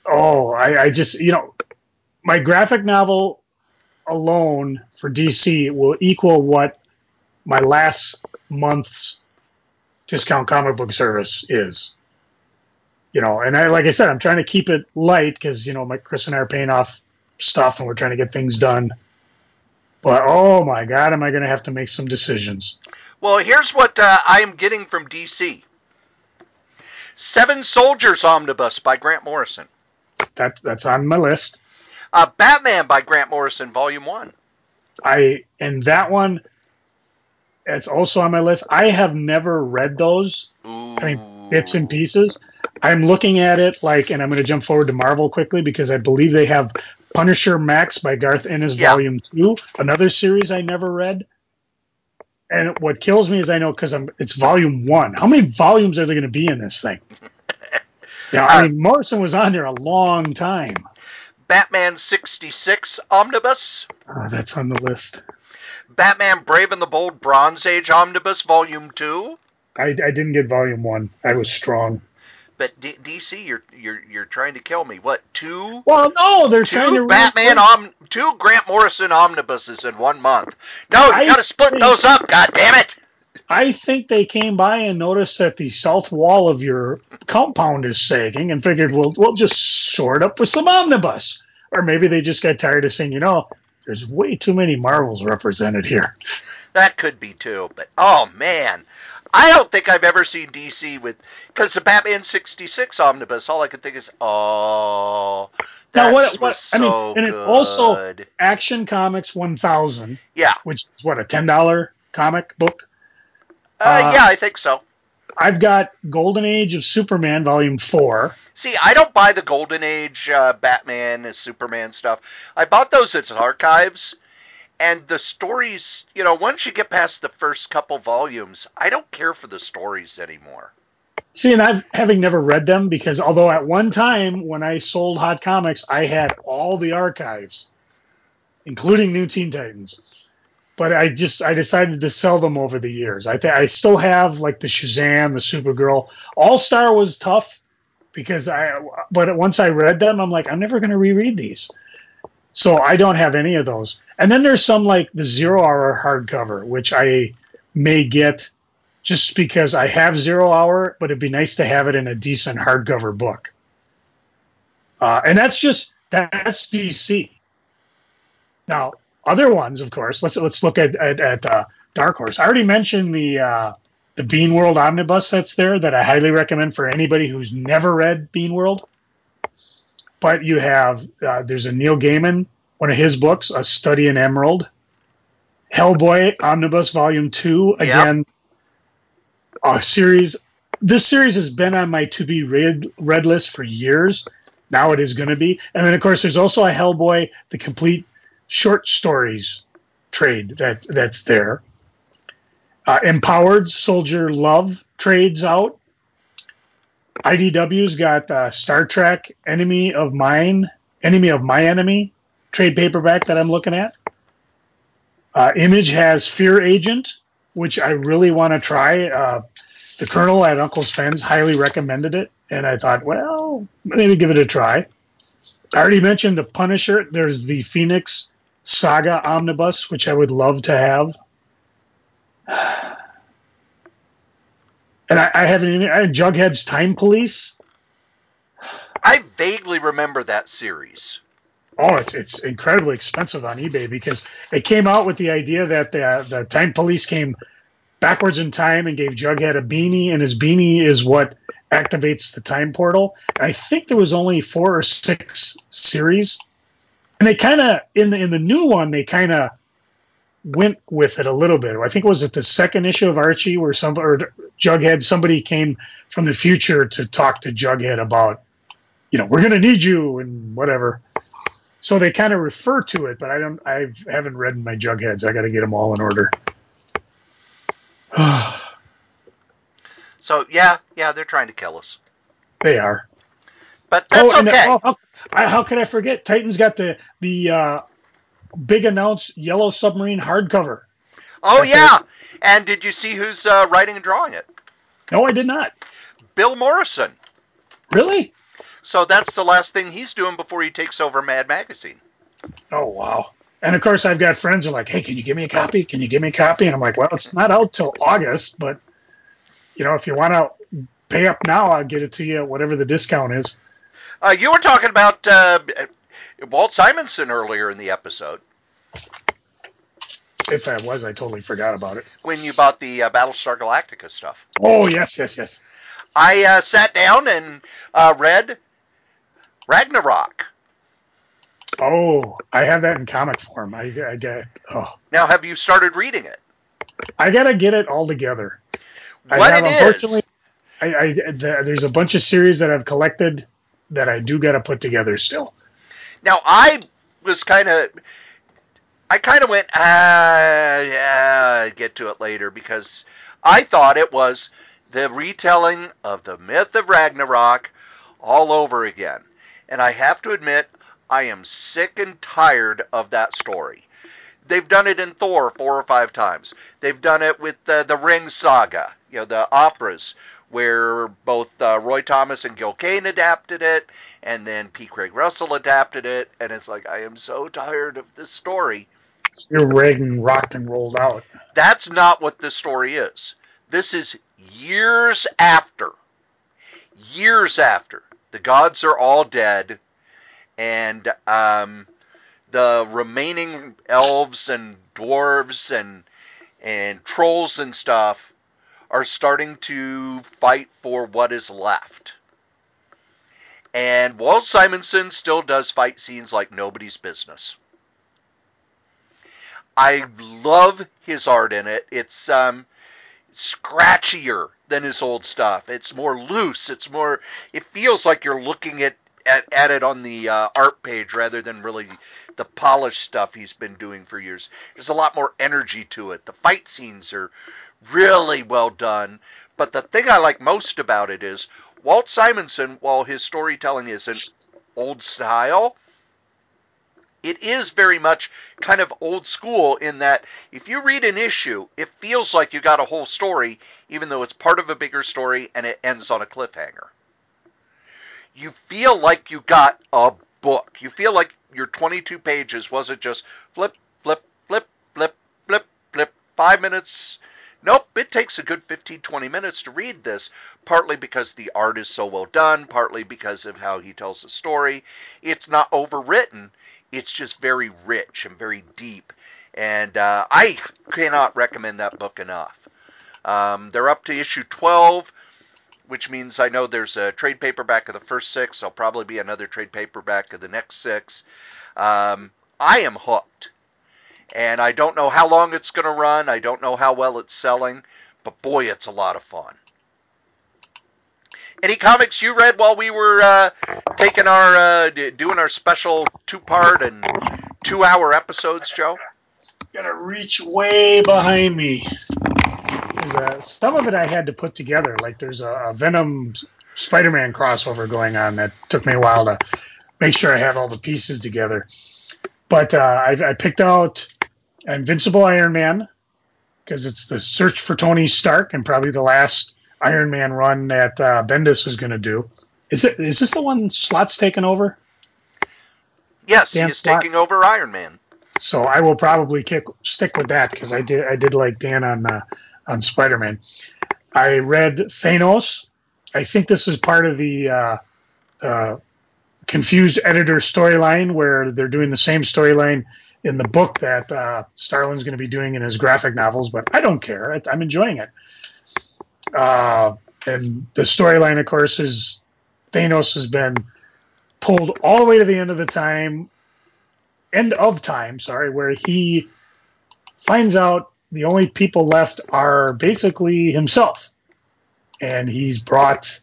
Oh, I just, my graphic novel alone for DC will equal what my last month's discount comic book service is. And like I said, I'm trying to keep it light because, my Chris and I are paying off stuff and we're trying to get things done. But, oh my God, am I going to have to make some decisions? Well, here's what I am getting from DC. Seven Soldiers Omnibus by Grant Morrison. That's on my list. Batman by Grant Morrison, Volume 1. And that one, it's also on my list. I have never read those. Ooh. I mean, bits and pieces. I'm looking at it and I'm going to jump forward to Marvel quickly because I believe they have Punisher Max by Garth Ennis, Volume 2, another series I never read. And what kills me is I know because it's Volume 1. How many volumes are there going to be in this thing? Morrison was on there a long time. Batman 66 Omnibus. Oh, that's on the list. Batman Brave and the Bold Bronze Age Omnibus, Volume 2. I didn't get Volume 1. I was strong. But DC, you're trying to kill me. What, two? Well, no, they're trying to two Grant Morrison omnibuses in 1 month. No, you got to split those up. God damn it! I think they came by and noticed that the south wall of your compound is sagging and figured we'll just shore it up with some omnibus. Or maybe they just got tired of saying, there's way too many Marvels represented here. That could be too, but oh man. I don't think I've ever seen DC because the Batman 66 omnibus, all I could think is, that was so good. And it also, Action Comics 1000, which is what, a $10 comic book? Yeah, I think so. I've got Golden Age of Superman, Volume 4. See, I don't buy the Golden Age Batman and Superman stuff. I bought those as archives. And the stories, once you get past the first couple volumes, I don't care for the stories anymore. See, and having never read them, because although at one time when I sold Hot Comics, I had all the archives, including New Teen Titans. But I decided to sell them over the years. I still have like the Shazam, the Supergirl. All Star was tough but once I read them, I'm like, I'm never going to reread these. So I don't have any of those. And then there's some like the 0 Hour hardcover, which I may get just because I have 0 Hour, but it'd be nice to have it in a decent hardcover book. And that's DC. Now, other ones, of course, let's look at Dark Horse. I already mentioned the Bean World Omnibus that's there that I highly recommend for anybody who's never read Bean World. But you have, there's a Neil Gaiman, one of his books, A Study in Emerald. Hellboy Omnibus Volume 2, again, a series. This series has been on my to-be-read list for years. Now it is going to be. And then, of course, there's also a Hellboy, the complete short stories trade that's there. Empowered Soldier Love trades out. IDW's got Star Trek Enemy of My Enemy trade paperback that I'm looking at. Image has Fear Agent, which I really want to try. The Colonel at Uncle Sven's highly recommended it, and I thought, well, maybe give it a try. I already mentioned the Punisher. There's the Phoenix Saga Omnibus, which I would love to have. And I have Jughead's Time Police. I vaguely remember that series. Oh, it's incredibly expensive on eBay because it came out with the idea that the Time Police came backwards in time and gave Jughead a beanie, and his beanie is what activates the time portal. And I think there was only 4 or 6 series, and they kind of in the new one they kind of went with it a little bit. I think it was at the second issue of Archie where somebody came from the future to talk to Jughead about, we're going to need you and whatever. So they kind of refer to it, but I haven't read my Jugheads. I got to get them all in order. So yeah, they're trying to kill us. They are. But that's okay. How could I forget? Titan's got the big announced Yellow Submarine hardcover. Oh, yeah. And did you see who's writing and drawing it? No, I did not. Bill Morrison. Really? So that's the last thing he's doing before he takes over Mad Magazine. Oh, wow. And of course, I've got friends who are like, hey, can you give me a copy? Can you give me a copy? And I'm like, well, it's not out till August, but, if you want to pay up now, I'll get it to you at whatever the discount is. You were talking about Walt Simonson earlier in the episode If I was, I totally forgot about it. when you bought the Battlestar Galactica stuff. Oh, yes, yes, yes. I sat down and read Ragnarok. Oh, I have that in comic form. I get. Oh, Now, have you started reading it? I gotta get it all together. I What have, it is. unfortunately, there's a bunch of series that I've collected that I do gotta put together still. Now, was kind of. I kind of went, yeah, get to it later because I thought it was the retelling of the myth of Ragnarok all over again. And I have to admit, I am sick and tired of that story. They've done it in Thor 4 or 5 times. They've done it with the Ring Saga, the operas, where both Roy Thomas and Gil Kane adapted it, and then P. Craig Russell adapted it, and it's like, I am so tired of this story. You're rigged and rocked and rolled out. That's not what this story is. This is years after. The gods are all dead, and the remaining elves and dwarves and trolls and stuff are starting to fight for what is left. And Walt Simonson still does fight scenes like nobody's business. I love his art in it. It's scratchier than his old stuff. It's more loose. It feels like you're looking at it on the art page rather than really the polished stuff he's been doing for years. There's a lot more energy to it. The fight scenes are really well done. But the thing I like most about it is Walt Simonson, while his storytelling isn't old style, it is very much kind of old school in that if you read an issue, it feels like you got a whole story, even though it's part of a bigger story and it ends on a cliffhanger. You feel like you got a book. You feel like your 22 pages wasn't just flip, flip, flip, flip, flip, flip, 5 minutes. Nope, it takes a good 15, 20 minutes to read this, partly because the art is so well done, partly because of how he tells the story. It's not overwritten, it's just very rich and very deep. And I cannot recommend that book enough. They're up to issue 12, which means I know there's a trade paperback of the first 6. There'll probably be another trade paperback of the next 6. I am hooked. And I don't know how long it's going to run. I don't know how well it's selling. But boy, it's a lot of fun. Any comics you read while we were doing our special 2-part and 2-hour episodes, Joe? Gotta reach way behind me. Some of it I had to put together. Like there's a Venom Spider-Man crossover going on that took me a while to make sure I have all the pieces together. But I picked out Invincible Iron Man because it's the search for Tony Stark and probably the last Iron Man run that Bendis was going to do. Is this the one Slott's taken over? Yes, Dan he is Slott? taking over Iron Man. So I will probably stick with that because I did like Dan on Spider-Man. I read Thanos. I think this is part of the confused editor storyline where they're doing the same storyline in the book that Starlin's going to be doing in his graphic novels, but I don't care. I'm enjoying it. And the storyline, of course, is Thanos has been pulled all the way to the end of time, where he finds out the only people left are basically himself. And he's brought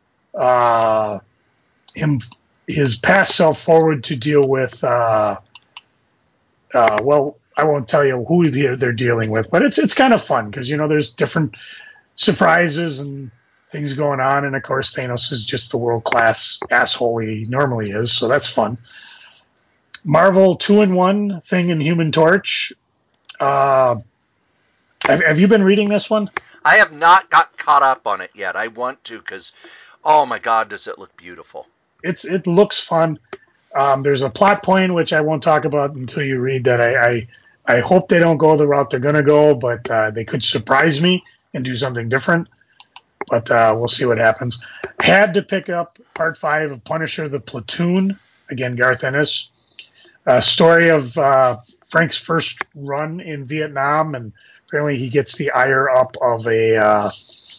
his past self forward to deal with, well, I won't tell you who they're dealing with, but it's kind of fun because, there's different surprises and things going on. And, of course, Thanos is just the world-class asshole he normally is, so that's fun. Marvel 2-in-1 thing in Human Torch. Have you been reading this one? I have not got caught up on it yet. I want to because, oh my God, does it look beautiful. it looks fun. There's a plot point which I won't talk about until you read that. I hope they don't go the route they're going to go, but they could surprise me and do something different. But we'll see what happens. Had to pick up part 5 of Punisher: The Platoon. Again, Garth Ennis. A story of Frank's first run in Vietnam, and apparently he gets the ire up of a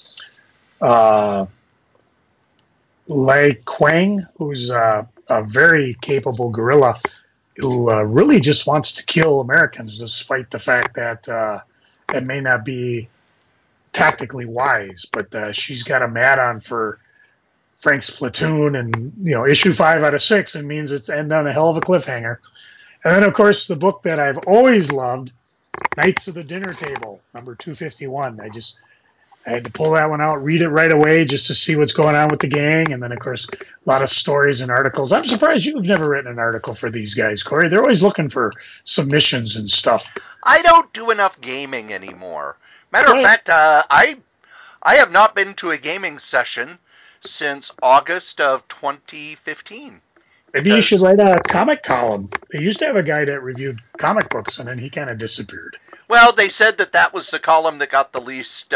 Lai Quang, who's a very capable guerrilla who really just wants to kill Americans, despite the fact that it may not be tactically wise. But she's got a mad on for Frank's platoon, and issue 5 out of 6, it means it's end on a hell of a cliffhanger. And then, of course, the book that I've always loved, Knights of the Dinner Table, number 251. I had to pull that one out, read it right away just to see what's going on with the gang. And then, of course, a lot of stories and articles. I'm surprised you've never written an article for these guys, Corey. They're always looking for submissions and stuff. I don't do enough gaming anymore. Matter of Right. fact, I have not been to a gaming session since August of 2015 Maybe you should because, write a comic column. They used to have a guy that reviewed comic books, and then he kind of disappeared. well, they said that was the column that got the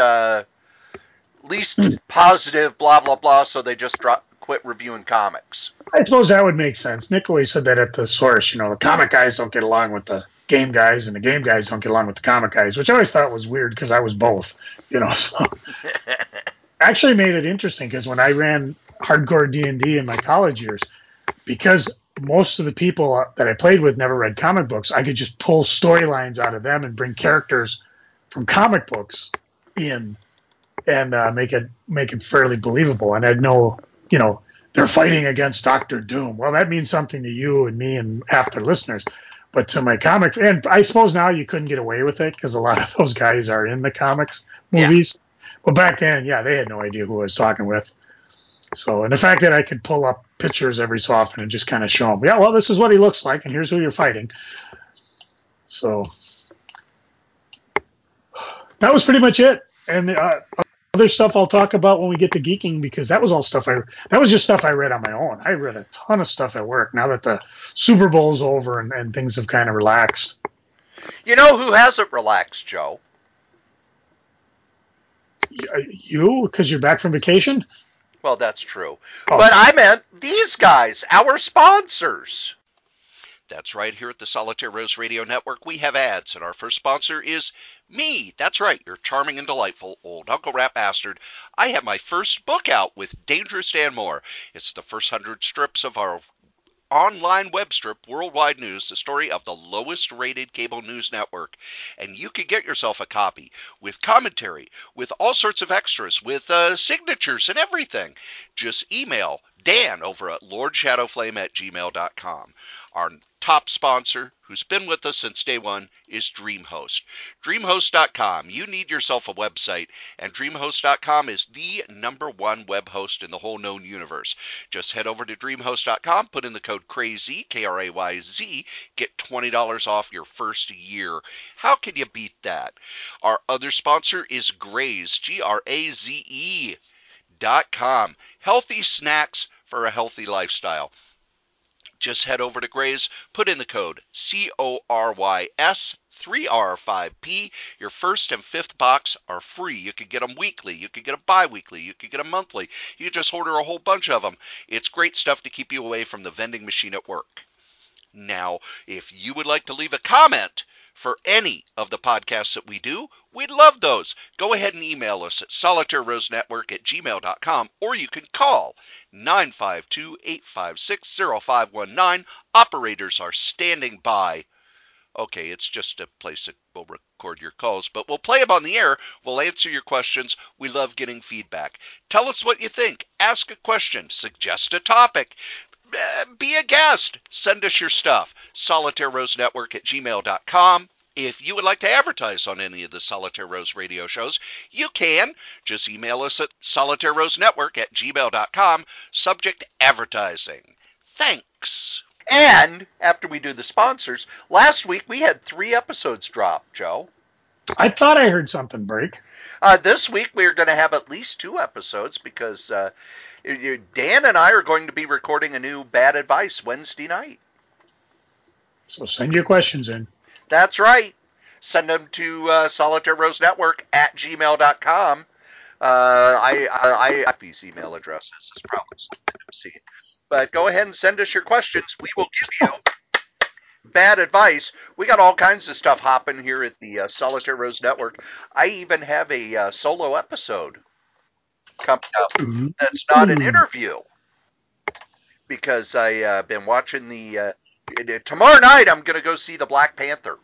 least positive, blah blah blah. So they just quit reviewing comics. I suppose that would make sense. Nick always said that at the source. The comic guys don't get along with the game guys, and the game guys don't get along with the comic guys, which I always thought was weird because I was both. So actually made it interesting because when I ran hardcore D&D in my college years, because most of the people that I played with never read comic books, I could just pull storylines out of them and bring characters from comic books in and make it fairly believable. And I'd know, they're fighting against Doctor Doom. Well, that means something to you and me and half the listeners. But to my comic, and I suppose now you couldn't get away with it because a lot of those guys are in the comics movies. Yeah. But back then, yeah, they had no idea who I was talking with. So, and the fact that I could pull up pictures every so often and just kind of show them, yeah, well, this is what he looks like, and here's who you're fighting. So that was pretty much it. And other stuff I'll talk about when we get to geeking, because that was just stuff I read on my own. I read a ton of stuff at work now that the Super Bowl's over and things have kind of relaxed. You know who hasn't relaxed, Joe? You, because you're back from vacation? Well, that's true. Oh. But I meant these guys, our sponsors. That's right. Here at the Solitaire Rose Radio Network, we have ads, and our first sponsor is me. That's right. Your charming and delightful old Uncle Rat Bastard. I have my first book out with Dangerous Dan Moore. It's the first 100 strips of our online web strip, Worldwide News, the story of the lowest rated cable news network. And you can get yourself a copy with commentary, with all sorts of extras, with signatures and everything. Just email Dan over at lordshadowflame@gmail.com. Our top sponsor, who's been with us since day one, is DreamHost. DreamHost.com. You need yourself a website, and DreamHost.com is the #1 web host in the whole known universe. Just head over to DreamHost.com, put in the code KRAYZ, KRAYZ, get $20 off your first year. How can you beat that? Our other sponsor is Graze, GRAZE.com. Healthy snacks for a healthy lifestyle. Just head over to Graze, put in the code CORYS 3R5P. Your first and fifth box are free. You can get them weekly. You can get them bi-weekly. You can get them monthly. You just order a whole bunch of them. It's great stuff to keep you away from the vending machine at work. Now, if you would like to leave a comment for any of the podcasts that we do, we'd love those. Go ahead and email us at solitairerosenetwork@gmail.com, or you can call 952-856-0519. Operators are standing by. Okay, it's just a place that will record your calls, but we'll play them on the air. We'll answer your questions. We love getting feedback. Tell us what you think. Ask a question. Suggest a topic. Be a guest. Send us your stuff. SolitaireRoseNetwork@gmail.com. If you would like to advertise on any of the Solitaire Rose radio shows, you can. Just email us at SolitaireRoseNetwork@gmail.com. Subject advertising. Thanks. And after we do the sponsors, last week we had 3 episodes drop, Joe. I thought I heard something break. This week we're going to have at least 2 episodes because Dan and I are going to be recording a new Bad Advice Wednesday night. So send your questions in. That's right. Send them to Solitaire Rose Network at gmail.com. I have these email addresses. It's probably something I'm seeing. But go ahead and send us your questions. We will give you bad advice. We got all kinds of stuff hopping here at the Solitaire Rose Network. I even have a solo episode coming up that's not an interview because I've been watching the. Tomorrow night, I'm going to go see the Black Panther.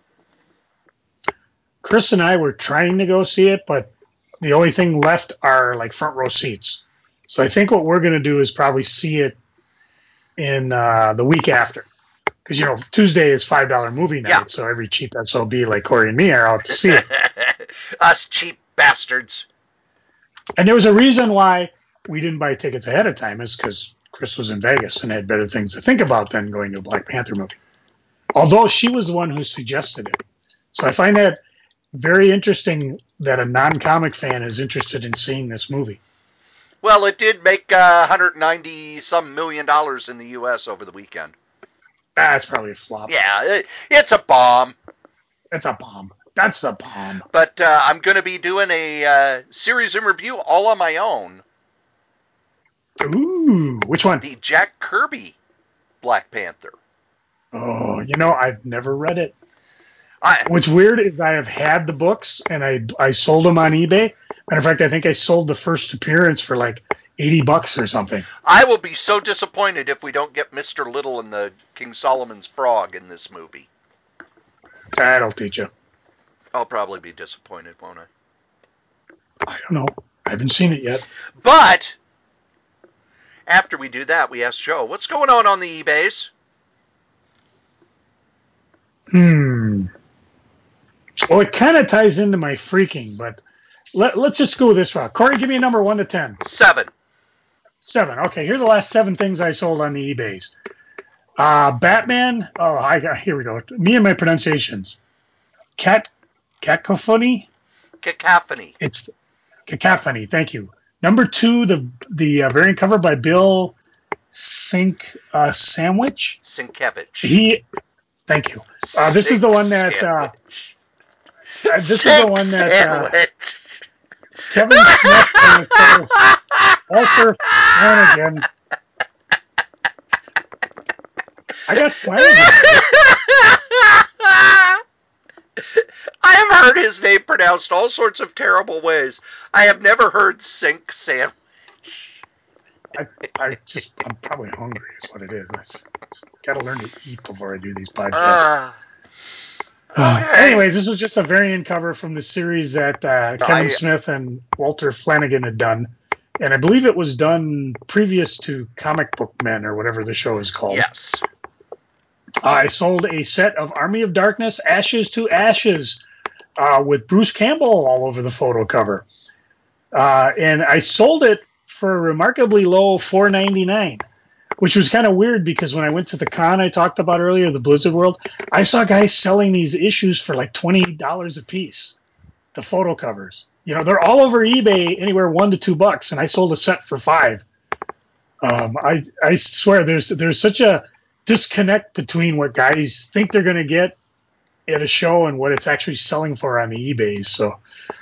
Chris and I were trying to go see it, but the only thing left are like front row seats. So I think what we're going to do is probably see it in the week after. Because, you know, Tuesday is $5 movie night, yeah. So every cheap SOB like Corey and me are out to see it. Us cheap bastards. And there was a reason why we didn't buy tickets ahead of time, is because Chris was in Vegas and had better things to think about than going to a Black Panther movie. Although she was the one who suggested it. So I find that very interesting that a non-comic fan is interested in seeing this movie. Well, it did make $190-some million in the U.S. over the weekend. That's probably a flop. Yeah, it's a bomb. It's a bomb. That's a bomb. But I'm going to be doing a series and review all on my own. Ooh, which one? The Jack Kirby Black Panther. Oh, you know, I've never read it. What's weird is I have had the books, and I sold them on eBay. Matter of fact, I think I sold the first appearance for like $80 or something. I will be so disappointed if we don't get Mr. Little and the King Solomon's Frog in this movie. That'll teach you. I'll probably be disappointed, won't I? I don't know. I haven't seen it yet. But after we do that, we ask Joe, what's going on the eBays? Well, it kind of ties into my freaking, but let's just go this route. Corey, give me a number 1 to 10. 7. 7. Okay, here are the last 7 things I sold on the eBays. Batman. Oh, here we go. Me and my pronunciations. Cacophony. It's Cacophony. Thank you. Number 2, the variant cover by Bill Sandwich. Sienkiewicz. Thank you. This is the one that. This is the one that Kevin Smith and Walter Flanagan. I got Flanagan. I have heard his name pronounced all sorts of terrible ways. I have never heard Sink Sandwich. I'm probably hungry is what it is. I got to learn to eat before I do these podcasts. Okay. Anyways, this was just a variant cover from the series that Kevin Smith and Walter Flanagan had done. And I believe it was done previous to Comic Book Men or whatever the show is called. Yes. I sold a set of Army of Darkness, Ashes to Ashes, with Bruce Campbell all over the photo cover. And I sold it for a remarkably low $4.99. Which was kind of weird because when I went to the con I talked about earlier, the Blizzard World, I saw guys selling these issues for like $20 a piece, the photo covers. You know, they're all over eBay, anywhere $1 to $2, and I sold a set for $5. I swear there's such a disconnect between what guys think they're going to get at a show and what it's actually selling for on the eBays. So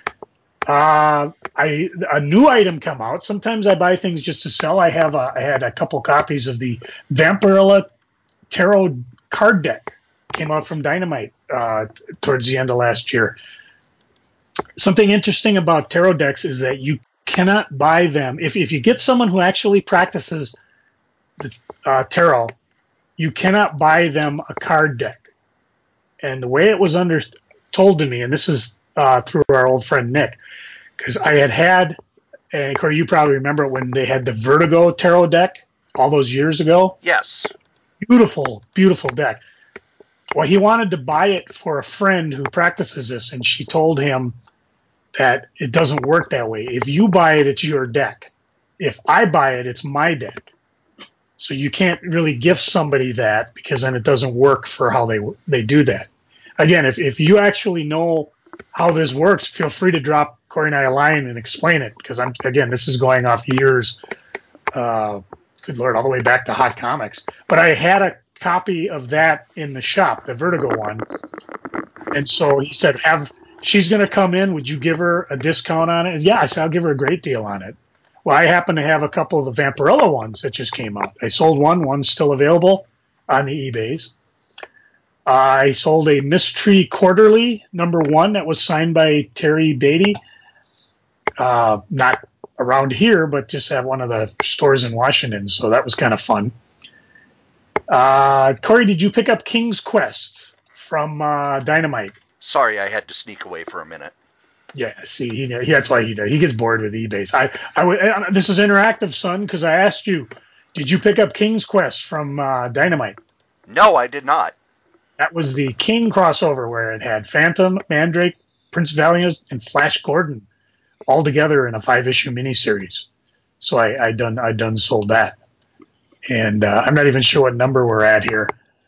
a new item come out. Sometimes I buy things just to sell. I had a couple copies of the Vampirella Tarot card deck. Came out from Dynamite towards the end of last year. Something interesting about tarot decks is that you cannot buy them. If you get someone who actually practices the tarot, you cannot buy them a card deck. And the way it was told to me, and this is through our old friend Nick, because I had, and Corey, you probably remember when they had the Vertigo tarot deck all those years ago. Yes. Beautiful, beautiful deck. Well, he wanted to buy it for a friend who practices this, and she told him that it doesn't work that way. If you buy it, it's your deck. If I buy it, it's my deck. So you can't really gift somebody that because then it doesn't work for how they do that. Again, if you actually know how this works, feel free to drop Corey and I a line and explain it because this is going off years Good Lord, all the way back to Hot Comics. But I had a copy of that in the shop, the Vertigo one. And so he said, she's going to come in. Would you give her a discount on it? Yeah, I said, I'll give her a great deal on it. Well, I happen to have a couple of the Vampirella ones that just came out. I sold one's still available on the eBays. I sold a Mystery Quarterly #1 that was signed by Terry Beatty. Not around here, but just at one of the stores in Washington. So that was kind of fun. Corey, did you pick up King's Quest from Dynamite? Sorry, I had to sneak away for a minute. Yeah, see, that's why he does. He gets bored with eBay. This is interactive, son, because I asked you, did you pick up King's Quest from Dynamite? No, I did not. That was the King crossover where it had Phantom, Mandrake, Prince Valiant, and Flash Gordon all together in a 5-issue miniseries. So I done sold that, and I'm not even sure what number we're at here.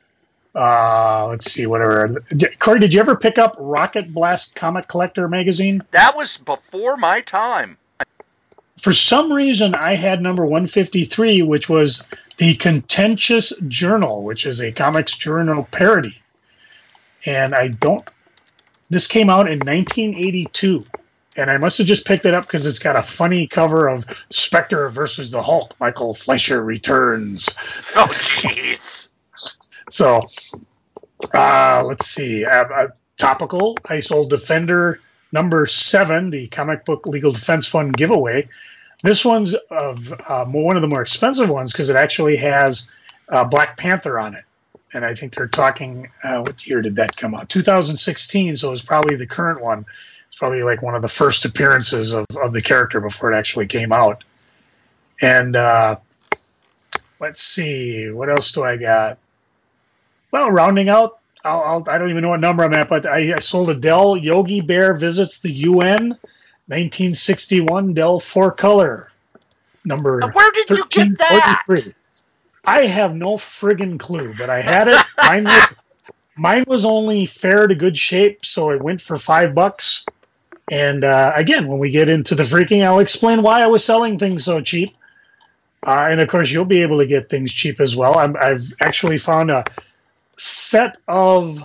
Let's see, whatever. Corey, did you ever pick up Rocket Blast Comic Collector magazine? That was before my time. For some reason, I had number 153, which was the Contentious Journal, which is a comics journal parody. And this came out in 1982. And I must have just picked it up because it's got a funny cover of Spectre versus the Hulk. Michael Fleischer returns. Oh, jeez. So, let's see. Topical, I sold Defender #7, the Comic Book Legal Defense Fund giveaway. This one's one of the more expensive ones because it actually has Black Panther on it. And I think they're talking, what year did that come out? 2016, so it's probably the current one. It's probably like one of the first appearances of the character before it actually came out. And let's see, what else do I got? Well, rounding out, I don't even know what number I'm at, but I sold a Dell Yogi Bear Visits the UN 1961 Dell 4-color number Where did you get that? 1343. I have no friggin' clue, but I had it. Mine was only fair to good shape, so it went for $5. And again, when we get into the freaking, I'll explain why I was selling things so cheap. And of course, you'll be able to get things cheap as well. I've actually found a set of,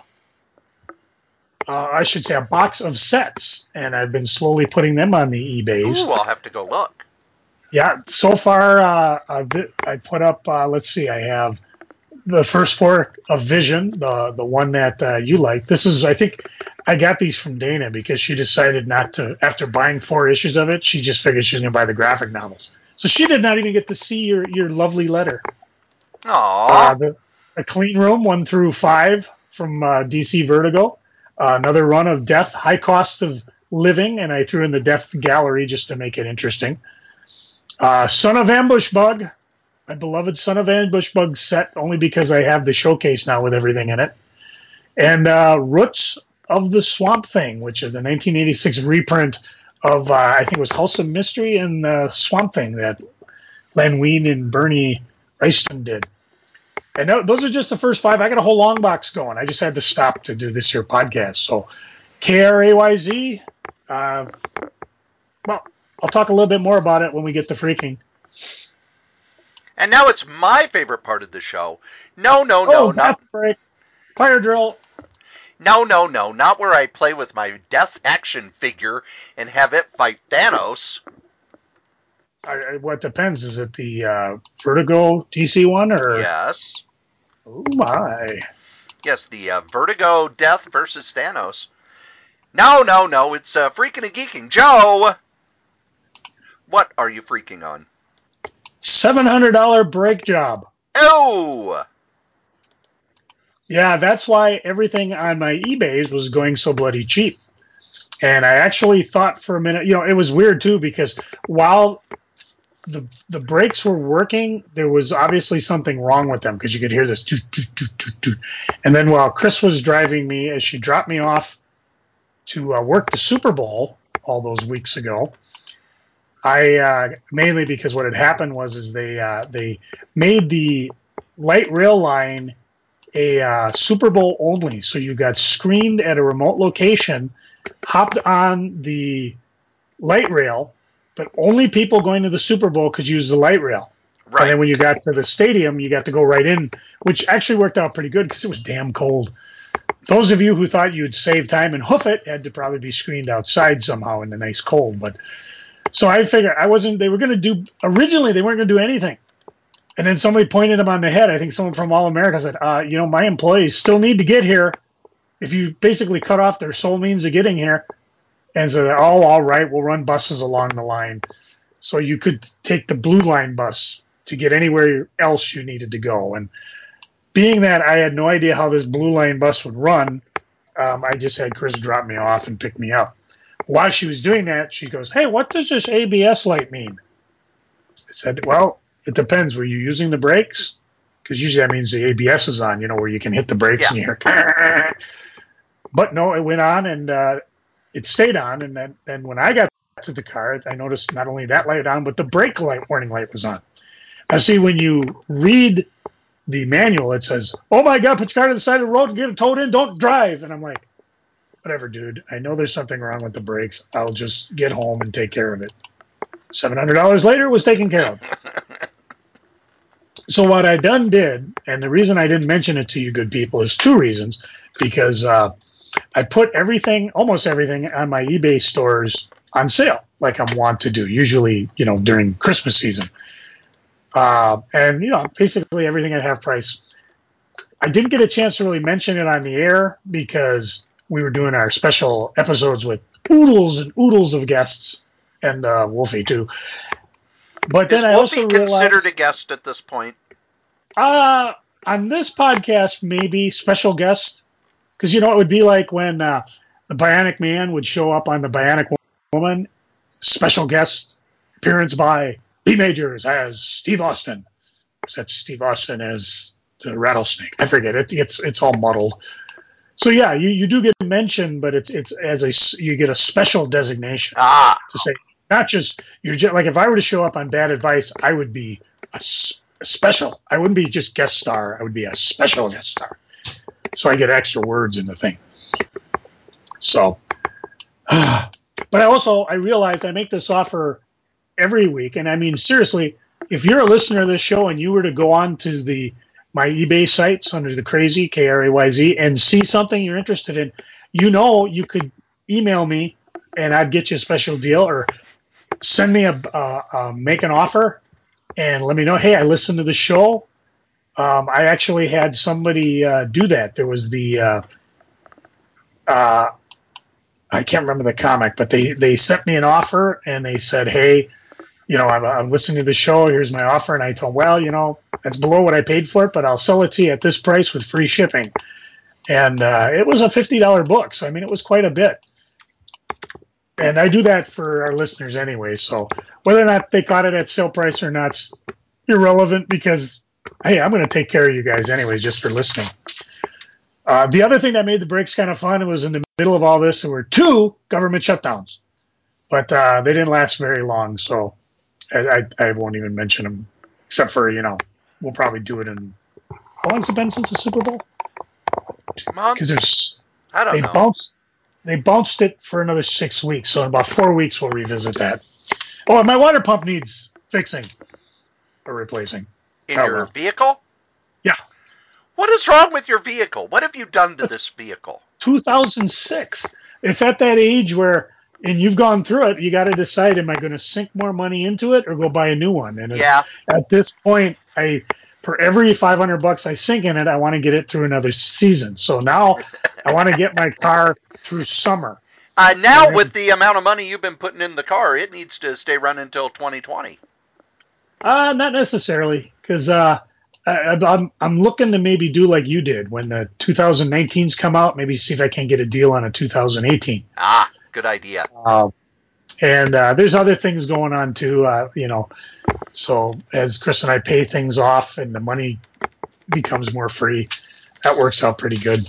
a box of sets, and I've been slowly putting them on the eBays. Ooh, I'll have to go look. Yeah, so far I put up, let's see, I have the first 4 of Vision, the one that you like. This is, I think, I got these from Dana because she decided not to, after buying 4 issues of it, she just figured she was going to buy the graphic novels. So she did not even get to see your lovely letter. Aww. A Clean Room 1 through 5 from DC Vertigo. Another run of Death, High Cost of Living, and I threw in the Death Gallery just to make it interesting. Son of Ambushbug, my beloved Son of Ambushbug set, only because I have the showcase now with everything in it. And Roots of the Swamp Thing, which is a 1986 reprint of, I think it was House of Mystery and Swamp Thing that Len Wein and Bernie Wrightson did. And those are just the first 5. I got a whole long box going. I just had to stop to do this here podcast. So KRAYZ, well, I'll talk a little bit more about it when we get to freaking. And now it's my favorite part of the show. No, not break. Fire drill. No, not where I play with my Death Action figure and have it fight Thanos. What depends? Is it the Vertigo DC one or? Yes. Oh my. Yes, the Vertigo Death versus Thanos. No, it's Freaking and Geeking. Joe! What are you freaking on? $700 break job. Oh! Yeah, that's why everything on my eBays was going so bloody cheap. And I actually thought for a minute, it was weird too, because while the brakes were working, there was obviously something wrong with them because you could hear this toot, toot, toot, toot, toot. And then while Chris was driving me, as she dropped me off to work the Super Bowl all those weeks ago, I mainly because what had happened was they made the light rail line a Super Bowl only, so you got screened at a remote location, hopped on the light rail, but only people going to the Super Bowl could use the light rail. Right. And then when you got to the stadium, you got to go right in, which actually worked out pretty good because it was damn cold. Those of you who thought you'd save time and hoof it had to probably be screened outside somehow in the nice cold. But so I figured they were going to do, originally they weren't going to do anything. And then somebody pointed them on the head. I think someone from All America said, my employees still need to get here. If you basically cut off their sole means of getting here. And so, all right, we'll run buses along the line. So you could take the Blue Line bus to get anywhere else you needed to go. And being that I had no idea how this Blue Line bus would run, I just had Chris drop me off and pick me up. While she was doing that, she goes, "Hey, what does this ABS light mean?" I said, "Well, it depends. Were you using the brakes? Because usually that means the ABS is on, where you can hit the brakes and you hear." But no, it went on and it stayed on. And then when I got to the car, I noticed not only that light on, but the brake light warning light was on. Now, see, when you read the manual, it says, "Oh my God, put your car to the side of the road and get it towed in. Don't drive." And I'm like, whatever, dude. I know there's something wrong with the brakes. I'll just get home and take care of it. $700 later, it was taken care of. So what I did, and the reason I didn't mention it to you good people is two reasons. Because I put almost everything on my eBay stores on sale, like I'm wont to do, usually, during Christmas season. And, basically everything at half price. I didn't get a chance to really mention it on the air because we were doing our special episodes with oodles and oodles of guests, and Wolfie too. But then I also realized, considered a guest at this point? On this podcast, maybe special guest, because it would be like when the Bionic Man would show up on the Bionic Woman, special guest appearance by Lee Majors as Steve Austin. That's Steve Austin as the Rattlesnake. I forget it. It's all muddled. So yeah, you do get mentioned, but you get a special designation to say, not just like if I were to show up on Bad Advice, I would be a special. I wouldn't be just guest star. I would be a special guest star. So I get extra words in the thing. So, but I realize I make this offer every week, and I mean seriously, if you're a listener of this show and you were to go on to my eBay sites under the Crazy KRAYZ and see something you're interested in, you could email me and I'd get you a special deal, or send me make an offer and let me know. Hey, I listened to the show. I actually had somebody do that. There was I can't remember the comic, but they sent me an offer and they said, "Hey, I'm listening to the show. Here's my offer." And I told them, "Well, that's below what I paid for it, but I'll sell it to you at this price with free shipping." And it was a $50 book. So, I mean, it was quite a bit. And I do that for our listeners anyway. So whether or not they caught it at sale price or not's irrelevant because, hey, I'm going to take care of you guys anyways just for listening. The other thing that made the breaks kind of fun was in the middle of all this, there were 2 government shutdowns. But they didn't last very long, so I won't even mention them, except for, we'll probably do it in, how long has it been since the Super Bowl? 2 months? Because I don't know. They bounced it for another 6 weeks, so in about 4 weeks we'll revisit that. Oh, and my water pump needs fixing or replacing. In your vehicle? Yeah. What is wrong with your vehicle? What have you done to this vehicle? 2006. It's at that age where, and you've gone through it, you got to decide, am I going to sink more money into it or go buy a new one? And at this point, for every $500 I sink in it, I want to get it through another season. So now I want to get my car through summer. Now with the amount of money you've been putting in the car, it needs to stay running until 2020. Not necessarily, because I'm looking to maybe do like you did when the 2019s come out. Maybe see if I can get a deal on a 2018. Good idea. And there's other things going on too, So as Chris and I pay things off and the money becomes more free, that works out pretty good.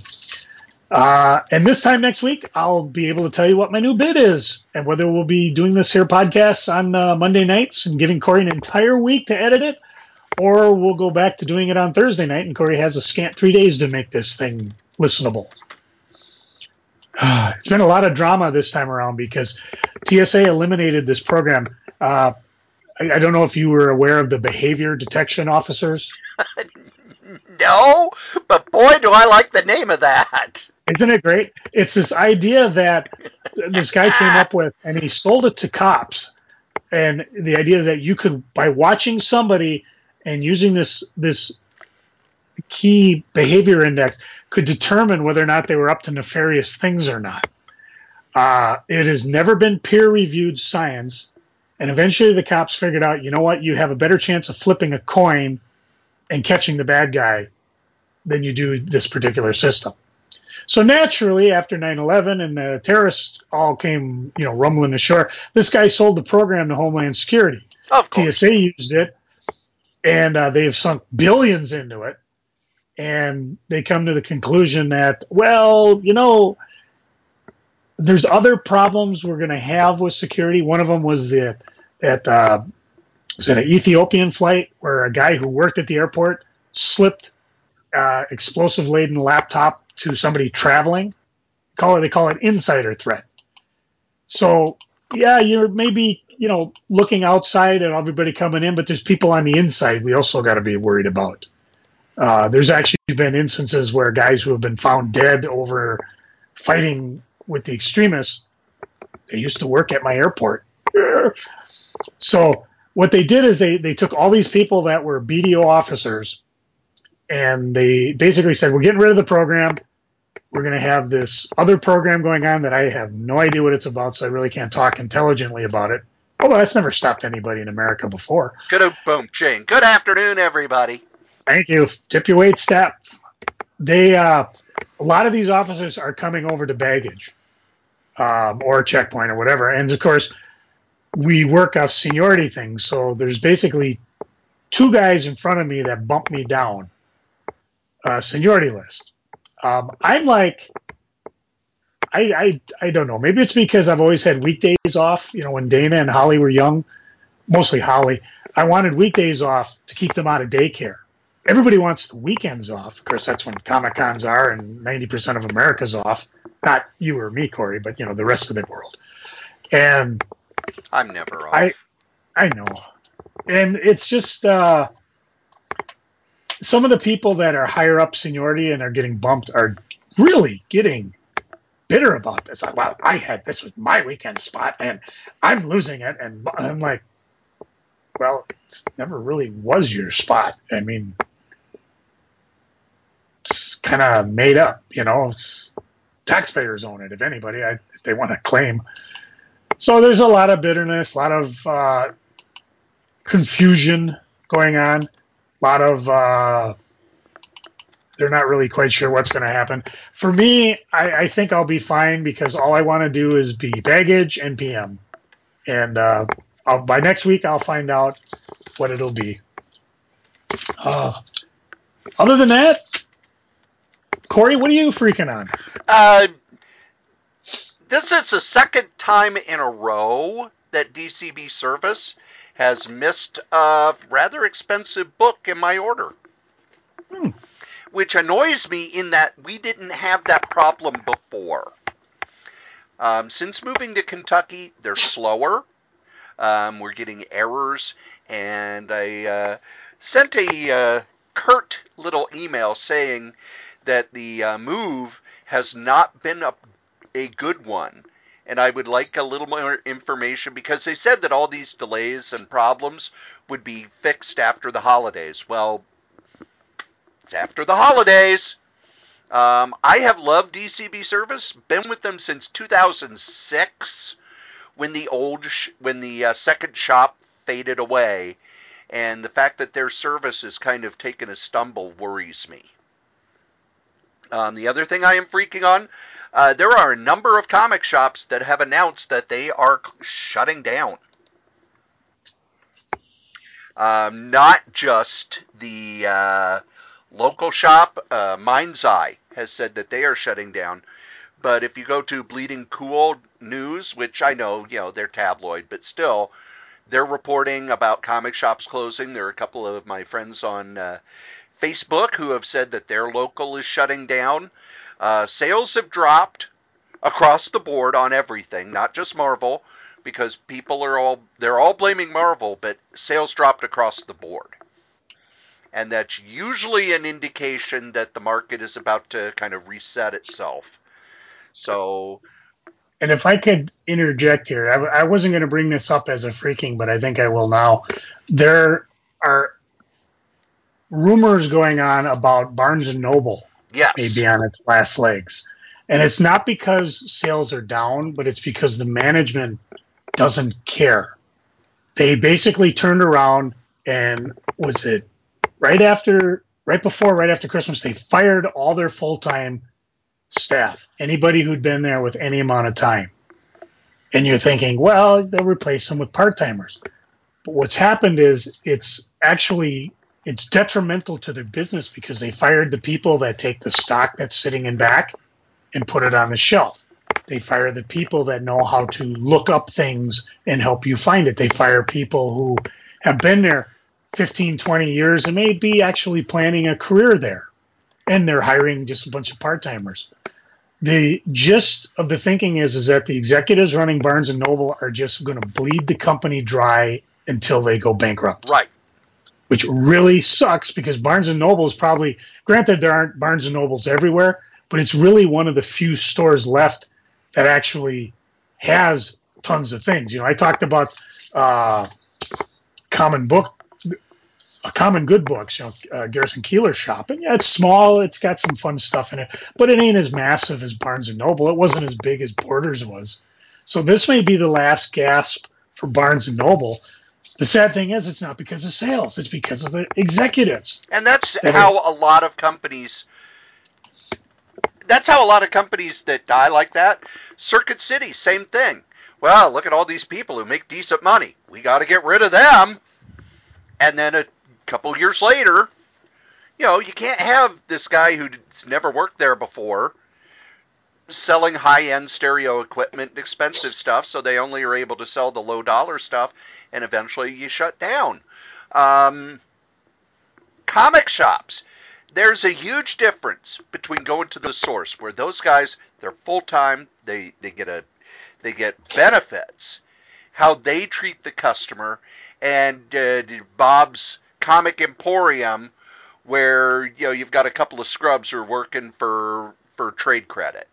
And this time next week, I'll be able to tell you what my new bid is and whether we'll be doing this here podcast on Monday nights and giving Corey an entire week to edit it, or we'll go back to doing it on Thursday night and Corey has a scant 3 days to make this thing listenable. It's been a lot of drama this time around because TSA eliminated this program. I don't know if you were aware of the behavior detection officers. No, but boy, do I like the name of that. Isn't it great? It's this idea that this guy came up with, and he sold it to cops. And the idea that you could, by watching somebody and using this key behavior index, could determine whether or not they were up to nefarious things or not. It has never been peer-reviewed science, and eventually the cops figured out, you know what, you have a better chance of flipping a coin and catching the bad guy than you do this particular system. So naturally, after 9/11 and the terrorists all came, rumbling ashore, this guy sold the program to Homeland Security. Of course. TSA used it, and they have sunk billions into it. And they come to the conclusion that, well, there's other problems we're going to have with security. One of them was that was it an Ethiopian flight where a guy who worked at the airport slipped explosive laden laptop to somebody traveling. They call it insider threat. So yeah, you're maybe looking outside at everybody coming in, but there's people on the inside we also got to be worried about. There's actually been instances where guys who have been found dead over fighting with the extremists, they used to work at my airport. So what they did is they took all these people that were BDO officers, and they basically said, we're getting rid of the program. We're going to have this other program going on that I have no idea what it's about, so I really can't talk intelligently about it. Oh, well, that's never stopped anybody in America before. Good boom, Shane. Good afternoon, everybody. Thank you. Tip your weight, step. A lot of these officers are coming over to baggage or checkpoint or whatever. And of course, we work off seniority things. So there's basically two guys in front of me that bump me down seniority list. I'm like, I don't know. Maybe it's because I've always had weekdays off. When Dana and Holly were young, mostly Holly, I wanted weekdays off to keep them out of daycare. Everybody wants the weekends off. Of course, that's when Comic-Cons are and 90% of America's off. Not you or me, Corey, but, the rest of the world. And I'm never off. I know. And it's just some of the people that are higher up seniority and are getting bumped are really getting bitter about this. Well, this was my weekend spot, and I'm losing it. And I'm like, well, it never really was your spot. I mean, it's kind of made up, Taxpayers own it, if anybody, if they want to claim. So there's a lot of bitterness, a lot of confusion going on, a lot of they're not really quite sure what's going to happen. For me, I think I'll be fine because all I want to do is be baggage and PM. And by next week, I'll find out what it'll be. Other than that, Corey, what are you freaking on? This is the second time in a row that DCB Service has missed a rather expensive book in my order. Which annoys me in that we didn't have that problem before. Since moving to Kentucky, they're slower. We're getting errors, and I sent a curt little email saying that the move has not been a good one, and I would like a little more information because they said that all these delays and problems would be fixed after the holidays. Well, it's after the holidays. I have loved DCB Service, been with them since 2006 when the second shop faded away, and the fact that their service has kind of taken a stumble worries me. The other thing I am freaking on, there are a number of comic shops that have announced that they are shutting down. Not just the local shop, Mind's Eye has said that they are shutting down. But if you go to Bleeding Cool News, which I know, they're tabloid, but still, they're reporting about comic shops closing. There are a couple of my friends on Facebook who have said that their local is shutting down. Sales have dropped across the board on everything, not just Marvel, because they're all blaming Marvel, but sales dropped across the board. And that's usually an indication that the market is about to kind of reset itself. So, And if I could interject here, I wasn't going to bring this up as a freaking, but I think I will now. There are rumors going on about Barnes and Noble may yes. be on its last legs. And it's not because sales are down, but it's because the management doesn't care. They basically turned around and was it right after Christmas, they fired all their full-time staff, anybody who'd been there with any amount of time. And you're thinking, well, they'll replace them with part-timers. But what's happened is it's detrimental to their business because they fired the people that take the stock that's sitting in back and put it on the shelf. They fire the people that know how to look up things and help you find it. They fire people who have been there 15, 20 years and may be actually planning a career there. And they're hiring just a bunch of part-timers. The gist of the thinking is that the executives running Barnes & Noble are just going to bleed the company dry until they go bankrupt. Right. Which really sucks because Barnes & Noble is probably, granted there aren't Barnes & Nobles everywhere, but it's really one of the few stores left that actually has tons of things. You know, I talked about Common Good Books, Garrison Keillor's shop. And yeah, it's small. It's got some fun stuff in it, but it ain't as massive as Barnes & Noble. It wasn't as big as Borders was. So this may be the last gasp for Barnes & Noble. The sad thing is it's not because of sales. It's because of the executives. And that's how a lot of companies that die like that. Circuit City, same thing. Well, look at all these people who make decent money. We got to get rid of them. And then a couple years later, you can't have this guy who's never worked there before selling high-end stereo equipment and expensive stuff, so they only are able to sell the low-dollar stuff, and eventually you shut down. Comic shops. There's a huge difference between going to the source, where those guys, they're full-time, they get benefits, how they treat the customer, and Bob's Comic Emporium, where you've got a couple of scrubs who are working for trade credit.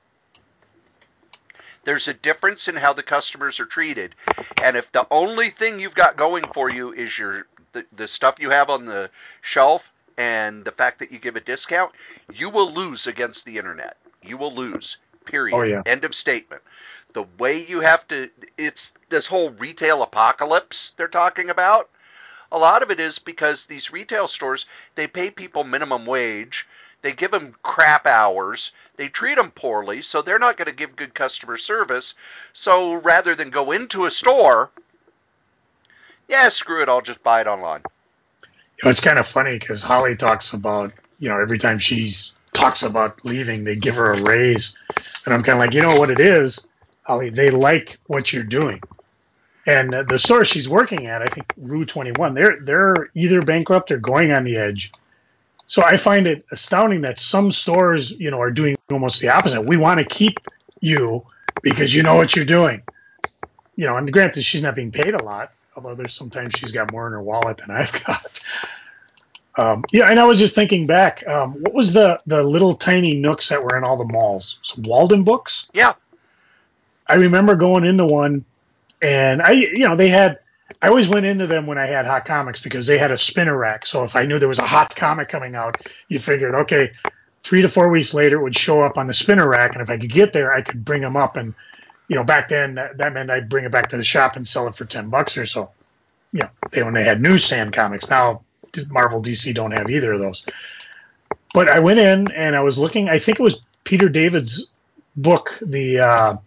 There's a difference in how the customers are treated, and if the only thing you've got going for you is the stuff you have on the shelf and the fact that you give a discount, you will lose against the internet. You will lose. Period. Oh, yeah. End of statement. The way you have to, it's this whole retail apocalypse they're talking about. A lot of it is because these retail stores, they pay people minimum wage. They give them crap hours. They treat them poorly, so they're not going to give good customer service. So rather than go into a store, screw it, I'll just buy it online. It's kind of funny because Holly talks about, every time she talks about leaving, they give her a raise. And I'm kind of like, you know what it is, Holly? They like what you're doing. And the store she's working at, I think Rue 21, they're either bankrupt or going on the edge. So I find it astounding that some stores, are doing almost the opposite. We want to keep you because you know what you're doing. And granted, she's not being paid a lot, although there's sometimes she's got more in her wallet than I've got. And I was just thinking back, what was the little tiny nooks that were in all the malls? Some Walden Books? Yeah. I remember going into one, and I always went into them when I had hot comics because they had a spinner rack. So if I knew there was a hot comic coming out, you figured, okay, 3 to 4 weeks later it would show up on the spinner rack, and if I could get there, I could bring them up. And back then that meant I'd bring it back to the shop and sell it for $10 or so. When they had newsstand comics. Now Marvel, DC don't have either of those. But I went in and I was looking. I think it was Peter David's book, the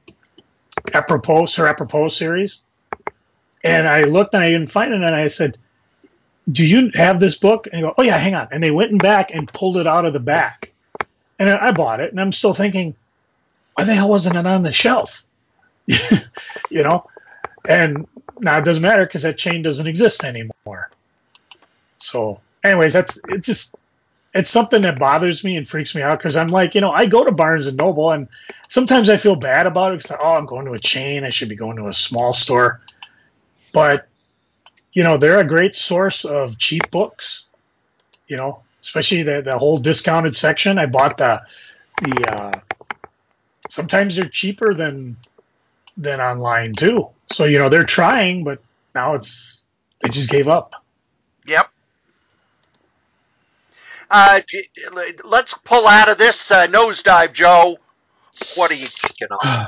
Sir Apropos series. And I looked and I didn't find it, and I said, "Do you have this book?" And they go, "Oh yeah, hang on." And they went back and pulled it out of the back, and I bought it. And I'm still thinking, why the hell wasn't it on the shelf? And now it doesn't matter because that chain doesn't exist anymore. So, anyways, it's just it's something that bothers me and freaks me out because I'm like, I go to Barnes and Noble and sometimes I feel bad about it because, I'm going to a chain. I should be going to a small store. But, they're a great source of cheap books, especially the whole discounted section. I bought the sometimes they're cheaper than online too. So, they're trying, but now they just gave up. Yep. Let's pull out of this nosedive, Joe. What are you kicking on?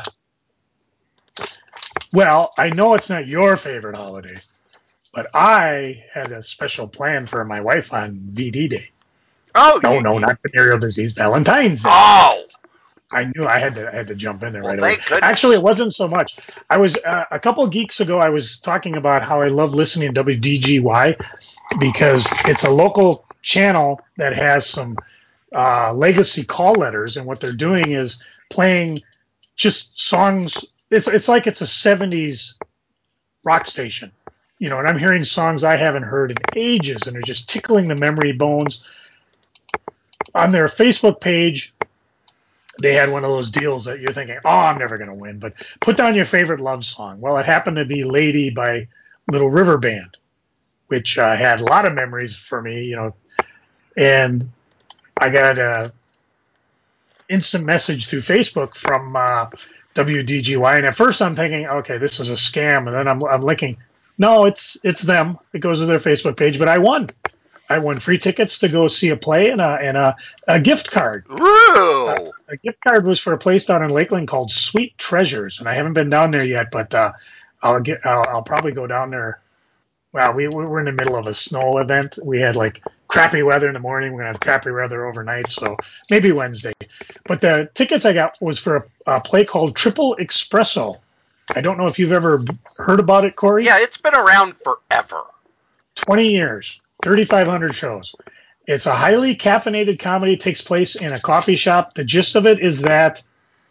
Well, I know it's not your favorite holiday, but I had a special plan for my wife on VD Day. Oh, No, not venereal disease, Valentine's Day. Oh, I knew I had to jump in there right away. thank goodness. Actually, it wasn't so much. I was a couple of geeks ago. I was talking about how I love listening to WDGY because it's a local channel that has some legacy call letters, and what they're doing is playing just songs. It's like it's a '70s rock station, and I'm hearing songs I haven't heard in ages, and they're just tickling the memory bones. On their Facebook page, they had one of those deals that you're thinking, I'm never going to win, but put down your favorite love song. Well, it happened to be Lady by Little River Band, which had a lot of memories for me, and I got a instant message through Facebook from WDGY, and at first I'm thinking, okay, this is a scam, and then I'm linking, no, it's them. It goes to their Facebook page, but I won. I won free tickets to go see a play and a gift card. Ooh. A gift card was for a place down in Lakeland called Sweet Treasures, and I haven't been down there yet, but I'll probably go down there. Well, we were in the middle of a snow event. We had like crappy weather in the morning. We're gonna have crappy weather overnight, so maybe Wednesday. But the tickets I got was for a play called Triple Espresso. I don't know if you've ever heard about it, Corey. Yeah, it's been around forever. 20 years, 3,500 shows. It's a highly caffeinated comedy. It takes place in a coffee shop. The gist of it is that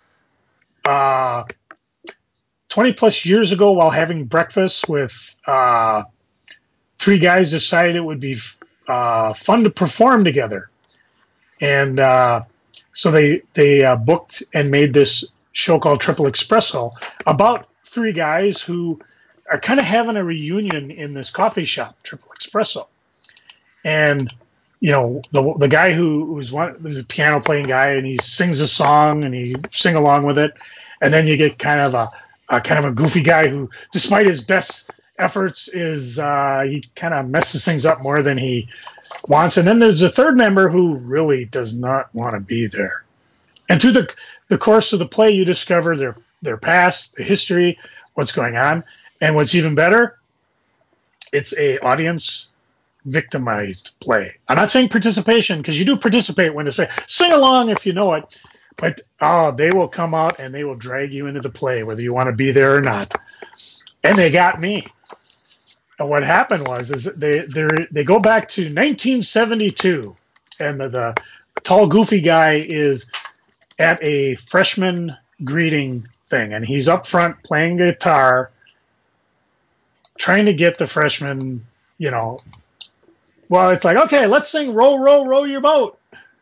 20 plus years ago, while having breakfast with three guys, decided it would be fun to perform together. And so they booked and made this show called Triple Espresso about three guys who are kind of having a reunion in this coffee shop, Triple Espresso. And the guy who's a piano playing guy, and he sings a song and he sing along with it, and then you get kind of a goofy guy who, despite his best efforts, is he kind of messes things up more than he wants. And then there's a third member who really does not want to be there. And through the course of the play, you discover their past, the history, what's going on, and what's even better, it's a audience victimized play. I'm not saying participation, because you do participate when it's sing along if you know it, but they will come out and they will drag you into the play whether you want to be there or not. And they got me. And what happened is they go back to 1972, and the tall goofy guy is at a freshman greeting thing, and he's up front playing guitar, trying to get the freshmen, well, it's like, okay, let's sing "Row, Row, Row Your Boat."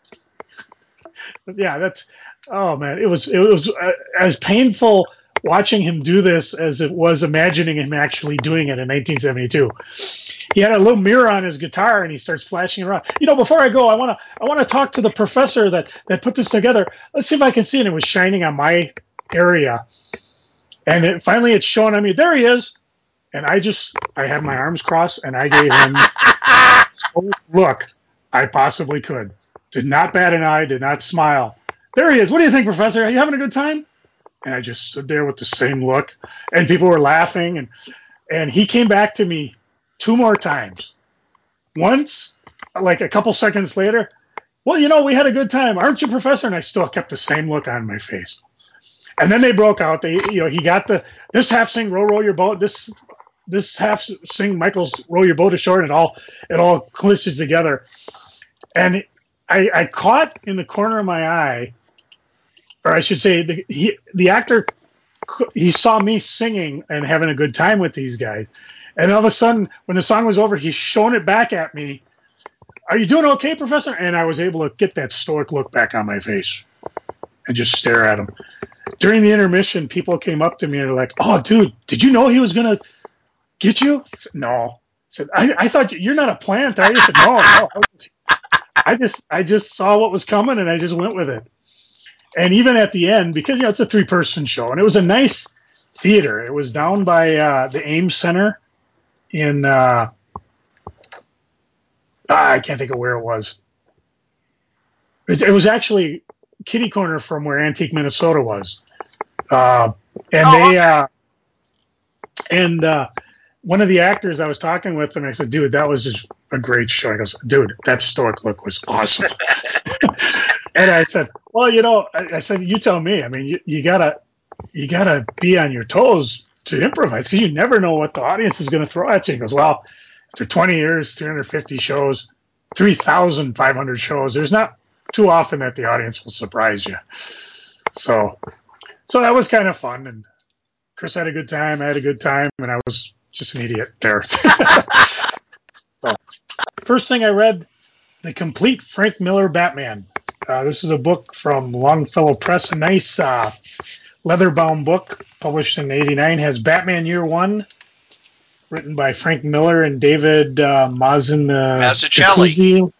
Yeah, oh man, it was as painful watching him do this as it was imagining him actually doing it in 1972. He had a little mirror on his guitar and he starts flashing around. Before I go, I want to talk to the professor that put this together. Let's see if I can see it. And it was shining on my area, and finally it's showing on me. There he is. And I had my arms crossed, and I gave him the look I possibly could. Did not bat an eye, did not smile. There he is. What do you think, Professor? Are you having a good time? And I just stood there with the same look, and people were laughing. And he came back to me two more times. Once, like a couple seconds later, well, we had a good time, aren't you, Professor? And I still kept the same look on my face. And then they broke out. He got this half sing "Row, Row Your Boat." This half sing Michael's "Row Your Boat Ashore," and it all clishes together. And I caught in the corner of my eye, or I should say, the actor, he saw me singing and having a good time with these guys, and all of a sudden, when the song was over, he's showing it back at me are you doing okay, Professor? And I was able to get that stoic look back on my face and just stare at him. During the intermission, people came up to me and they're like, "Oh, dude, did you know he was going to get you?" I said, "No." I said, I thought you're not a plant, are you? I said, no. I just saw what was coming and I just went with it. And even at the end, because it's a 3-person show, and it was a nice theater. It was down by the Ames Center in I can't think of where it was. It was actually kitty corner from where Antique Minnesota was, and one of the actors I was talking with, and I said, "Dude, that was just a great show." He goes, "Dude, that stoic look was awesome." And I said, "Well, I said, you tell me. I mean, you gotta be on your toes to improvise because you never know what the audience is going to throw at you." He goes, "Well, after 20 years, 350 shows, 3,500 shows, there's not too often that the audience will surprise you." So that was kind of fun, and Chris had a good time. I had a good time, and I was just an idiot there. So, first thing I read, The Complete Frank Miller Batman. This is a book from Longfellow Press, a nice leather-bound book published in '89. Has Batman Year One, written by Frank Miller and David Mazzucchelli.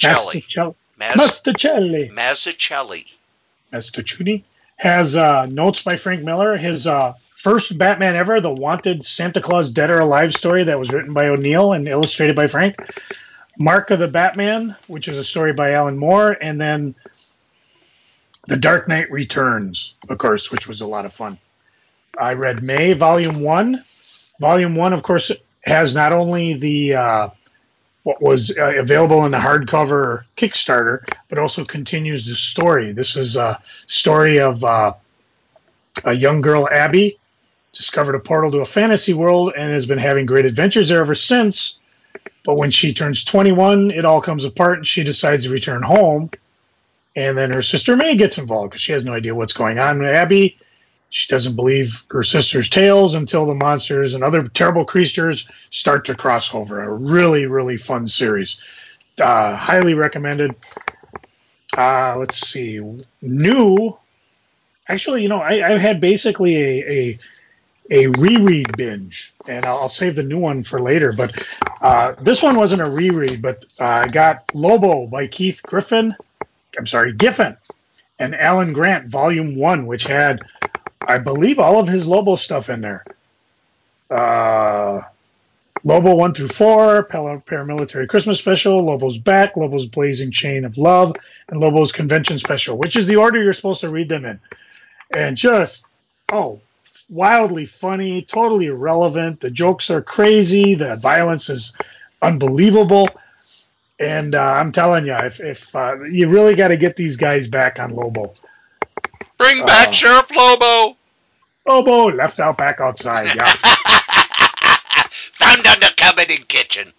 Mazzucchelli has notes by Frank Miller. His first Batman ever, the Wanted Santa Claus Dead or Alive story that was written by O'Neill and illustrated by Frank. Mark of the Batman, which is a story by Alan Moore, and then The Dark Knight Returns, of course, which was a lot of fun. I read May, Volume 1. Volume 1, of course, has not only the what was available in the hardcover Kickstarter, but also continues the story. This is a story of a young girl, Abby, discovered a portal to a fantasy world and has been having great adventures there ever since. But when she turns 21, it all comes apart and she decides to return home. And then her sister May gets involved because she has no idea what's going on with Abby. She doesn't believe her sister's tales until the monsters and other terrible creatures start to cross over. A really, really fun series. Highly recommended. Let's see. New. Actually, I've had basically a reread binge, and I'll save the new one for later. But this one wasn't a reread, but I got Lobo by Keith Giffen, and Alan Grant, Volume 1, which had, I believe, all of his Lobo stuff in there. Lobo 1 through 4, Paramilitary Christmas Special, Lobo's Back, Lobo's Blazing Chain of Love, and Lobo's Convention Special, which is the order you're supposed to read them in. And just, wildly funny, totally irrelevant. The jokes are crazy. The violence is unbelievable. And I'm telling you, if you really got to get these guys back on Lobo. Bring back Sheriff Lobo. Lobo left out back outside. Yeah. Found under cupboard in kitchen.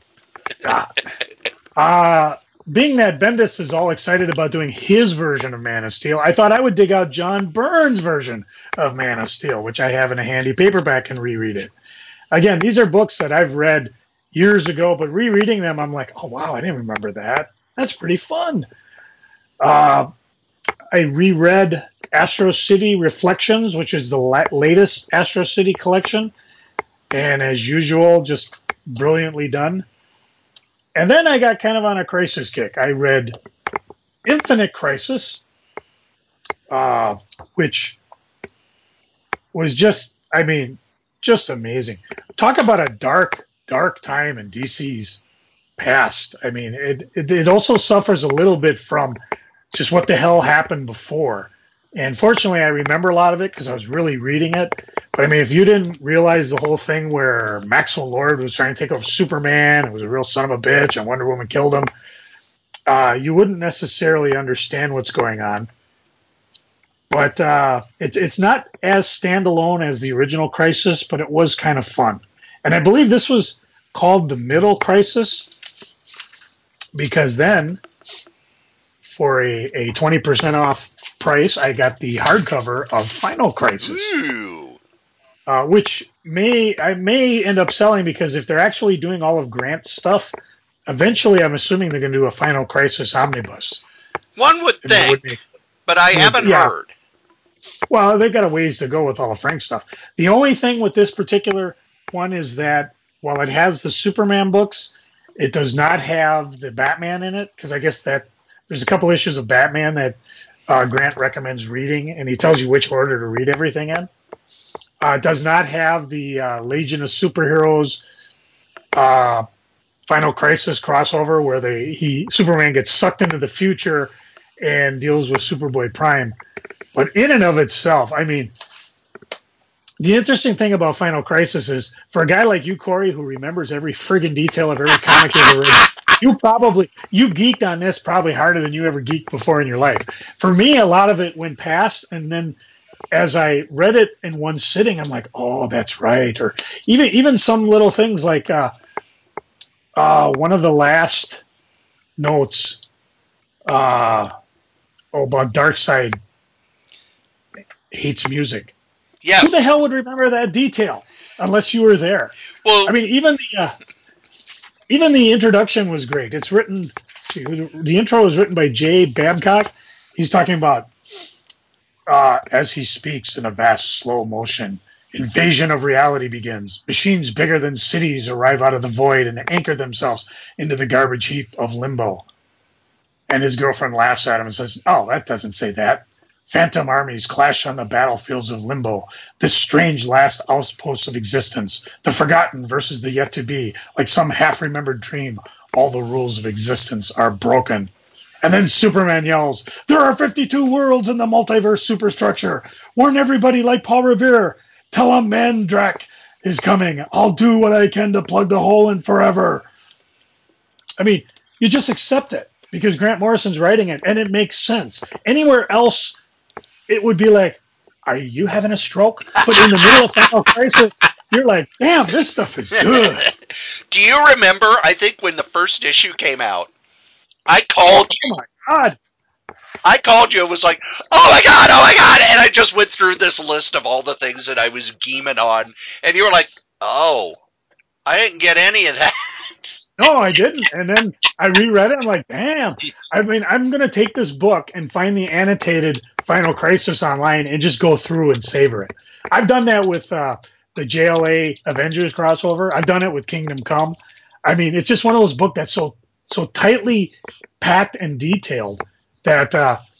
Being that Bendis is all excited about doing his version of Man of Steel, I thought I would dig out John Byrne's version of Man of Steel, which I have in a handy paperback and reread it. Again, these are books that I've read years ago, but rereading them, I'm like, oh, wow, I didn't remember that. That's pretty fun. I reread Astro City Reflections, which is the latest Astro City collection, and as usual, just brilliantly done. And then I got kind of on a crisis kick. I read Infinite Crisis, which was just amazing. Talk about a dark time in DC's past. I mean, it also suffers a little bit from just what the hell happened before. And fortunately, I remember a lot of it because I was really reading it. But I mean, if you didn't realize the whole thing where Maxwell Lord was trying to take over Superman and was a real son of a bitch and Wonder Woman killed him, you wouldn't necessarily understand what's going on. But it's not as standalone as the original Crisis, but it was kind of fun. And I believe this was called the Middle Crisis because then, for a 20% off price, I got the hardcover of Final Crisis. Ooh. Which I may end up selling because if they're actually doing all of Grant's stuff, eventually, I'm assuming they're going to do a Final Crisis omnibus. One would And think, but I haven't yeah. heard. Well, they've got a ways to go with all the Frank stuff. The only thing with this particular one is that while it has the Superman books, it does not have the Batman in it, because I guess that there's a couple issues of Batman that Grant recommends reading, and he tells you which order to read everything in. It does not have the Legion of Superheroes Final Crisis crossover where Superman gets sucked into the future and deals with Superboy Prime. But in and of itself, I mean, the interesting thing about Final Crisis is for a guy like you, Corey, who remembers every friggin' detail of every comic you ever read, you geeked on this probably harder than you ever geeked before in your life. For me, a lot of it went past, and then as I read it in one sitting, I'm like, oh, that's right. Or even some little things like one of the last notes about Darkseid hates music. Yes. Who the hell would remember that detail unless you were there? Well, I mean, even the introduction was great. It's written. See, the intro was written by Jay Babcock. He's talking about as he speaks in a vast slow motion. Invasion of reality begins. Machines bigger than cities arrive out of the void and anchor themselves into the garbage heap of limbo. And his girlfriend laughs at him and says, "Oh, that doesn't say that. Phantom armies clash on the battlefields of limbo, this strange last outpost of existence, the forgotten versus the yet to be, like some half-remembered dream, all the rules of existence are broken." And then Superman yells, "There are 52 worlds in the multiverse superstructure. Warn everybody like Paul Revere. Tell them Mandrak is coming. I'll do what I can to plug the hole in forever." I mean, you just accept it because Grant Morrison's writing it, and it makes sense. Anywhere else, it would be like, are you having a stroke? But in the middle of Final Crisis, you're like, damn, this stuff is good. Do you remember, I think when the first issue came out, I called you. Oh my God. I called you and was like, oh my God. And I just went through this list of all the things that I was geeming on. And you were like, oh, I didn't get any of that. No, I didn't. And then I reread it. I'm like, damn. I mean, I'm going to take this book and find the annotated Final Crisis online and just go through and savor it. I've done that with the JLA Avengers crossover. I've done it with Kingdom Come. I mean, it's just one of those books that's so tightly packed and detailed that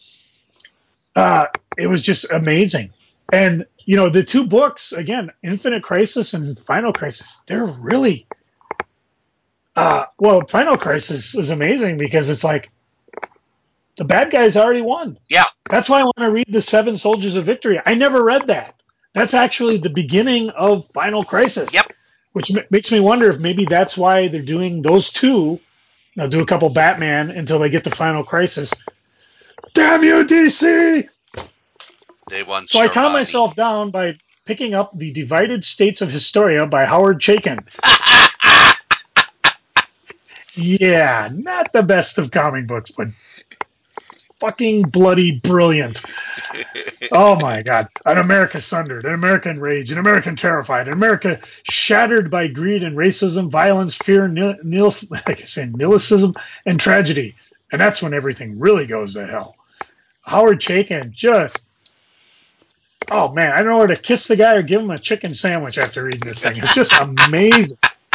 it was just amazing. And, you know, the two books, again, Infinite Crisis and Final Crisis, they're really well, Final Crisis is amazing because it's like the bad guys already won. Yeah. That's why I want to read the Seven Soldiers of Victory. I never read that. That's actually the beginning of Final Crisis. Yep. Which makes me wonder if maybe that's why they're doing those two. They'll do a couple Batman until they get to Final Crisis. Damn you, DC! They won. So I calmed myself down by picking up The Divided States of Historia by Howard Chaykin. Yeah, not the best of comic books, but fucking bloody brilliant. Oh my God. An America sundered, an America enraged, an American terrified, an America shattered by greed and racism, violence, fear, nihilism, and tragedy. And that's when everything really goes to hell. Howard Chaykin just, oh man, I don't know where to kiss the guy or give him a chicken sandwich after reading this thing. It's just amazing.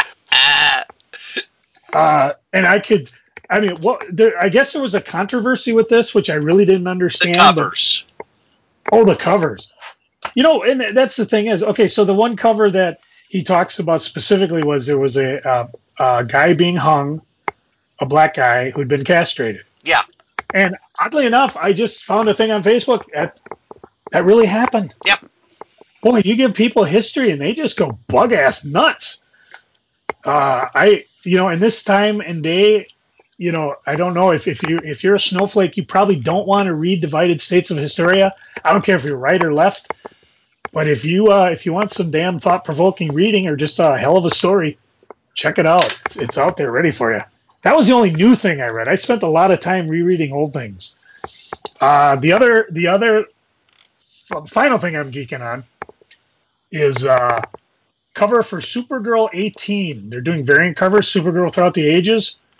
And I mean, I guess there was a controversy with this, which I really didn't understand. The covers. The covers. You know, and that's the thing is, okay, so the one cover that he talks about specifically was there was a guy being hung, a black guy who'd been castrated. Yeah. And oddly enough, I just found a thing on Facebook that really happened. Yep. Boy, you give people history and they just go bug ass nuts. In this time and day, you know, I don't know if you're a snowflake, you probably don't want to read Divided States of Historia. I don't care if you're right or left, but if you want some damn thought provoking reading or just a hell of a story, check it out. It's out there ready for you. That was the only new thing I read. I spent a lot of time rereading old things. The other final thing I'm geeking on is cover for Supergirl 18. They're doing variant covers, Supergirl throughout the ages.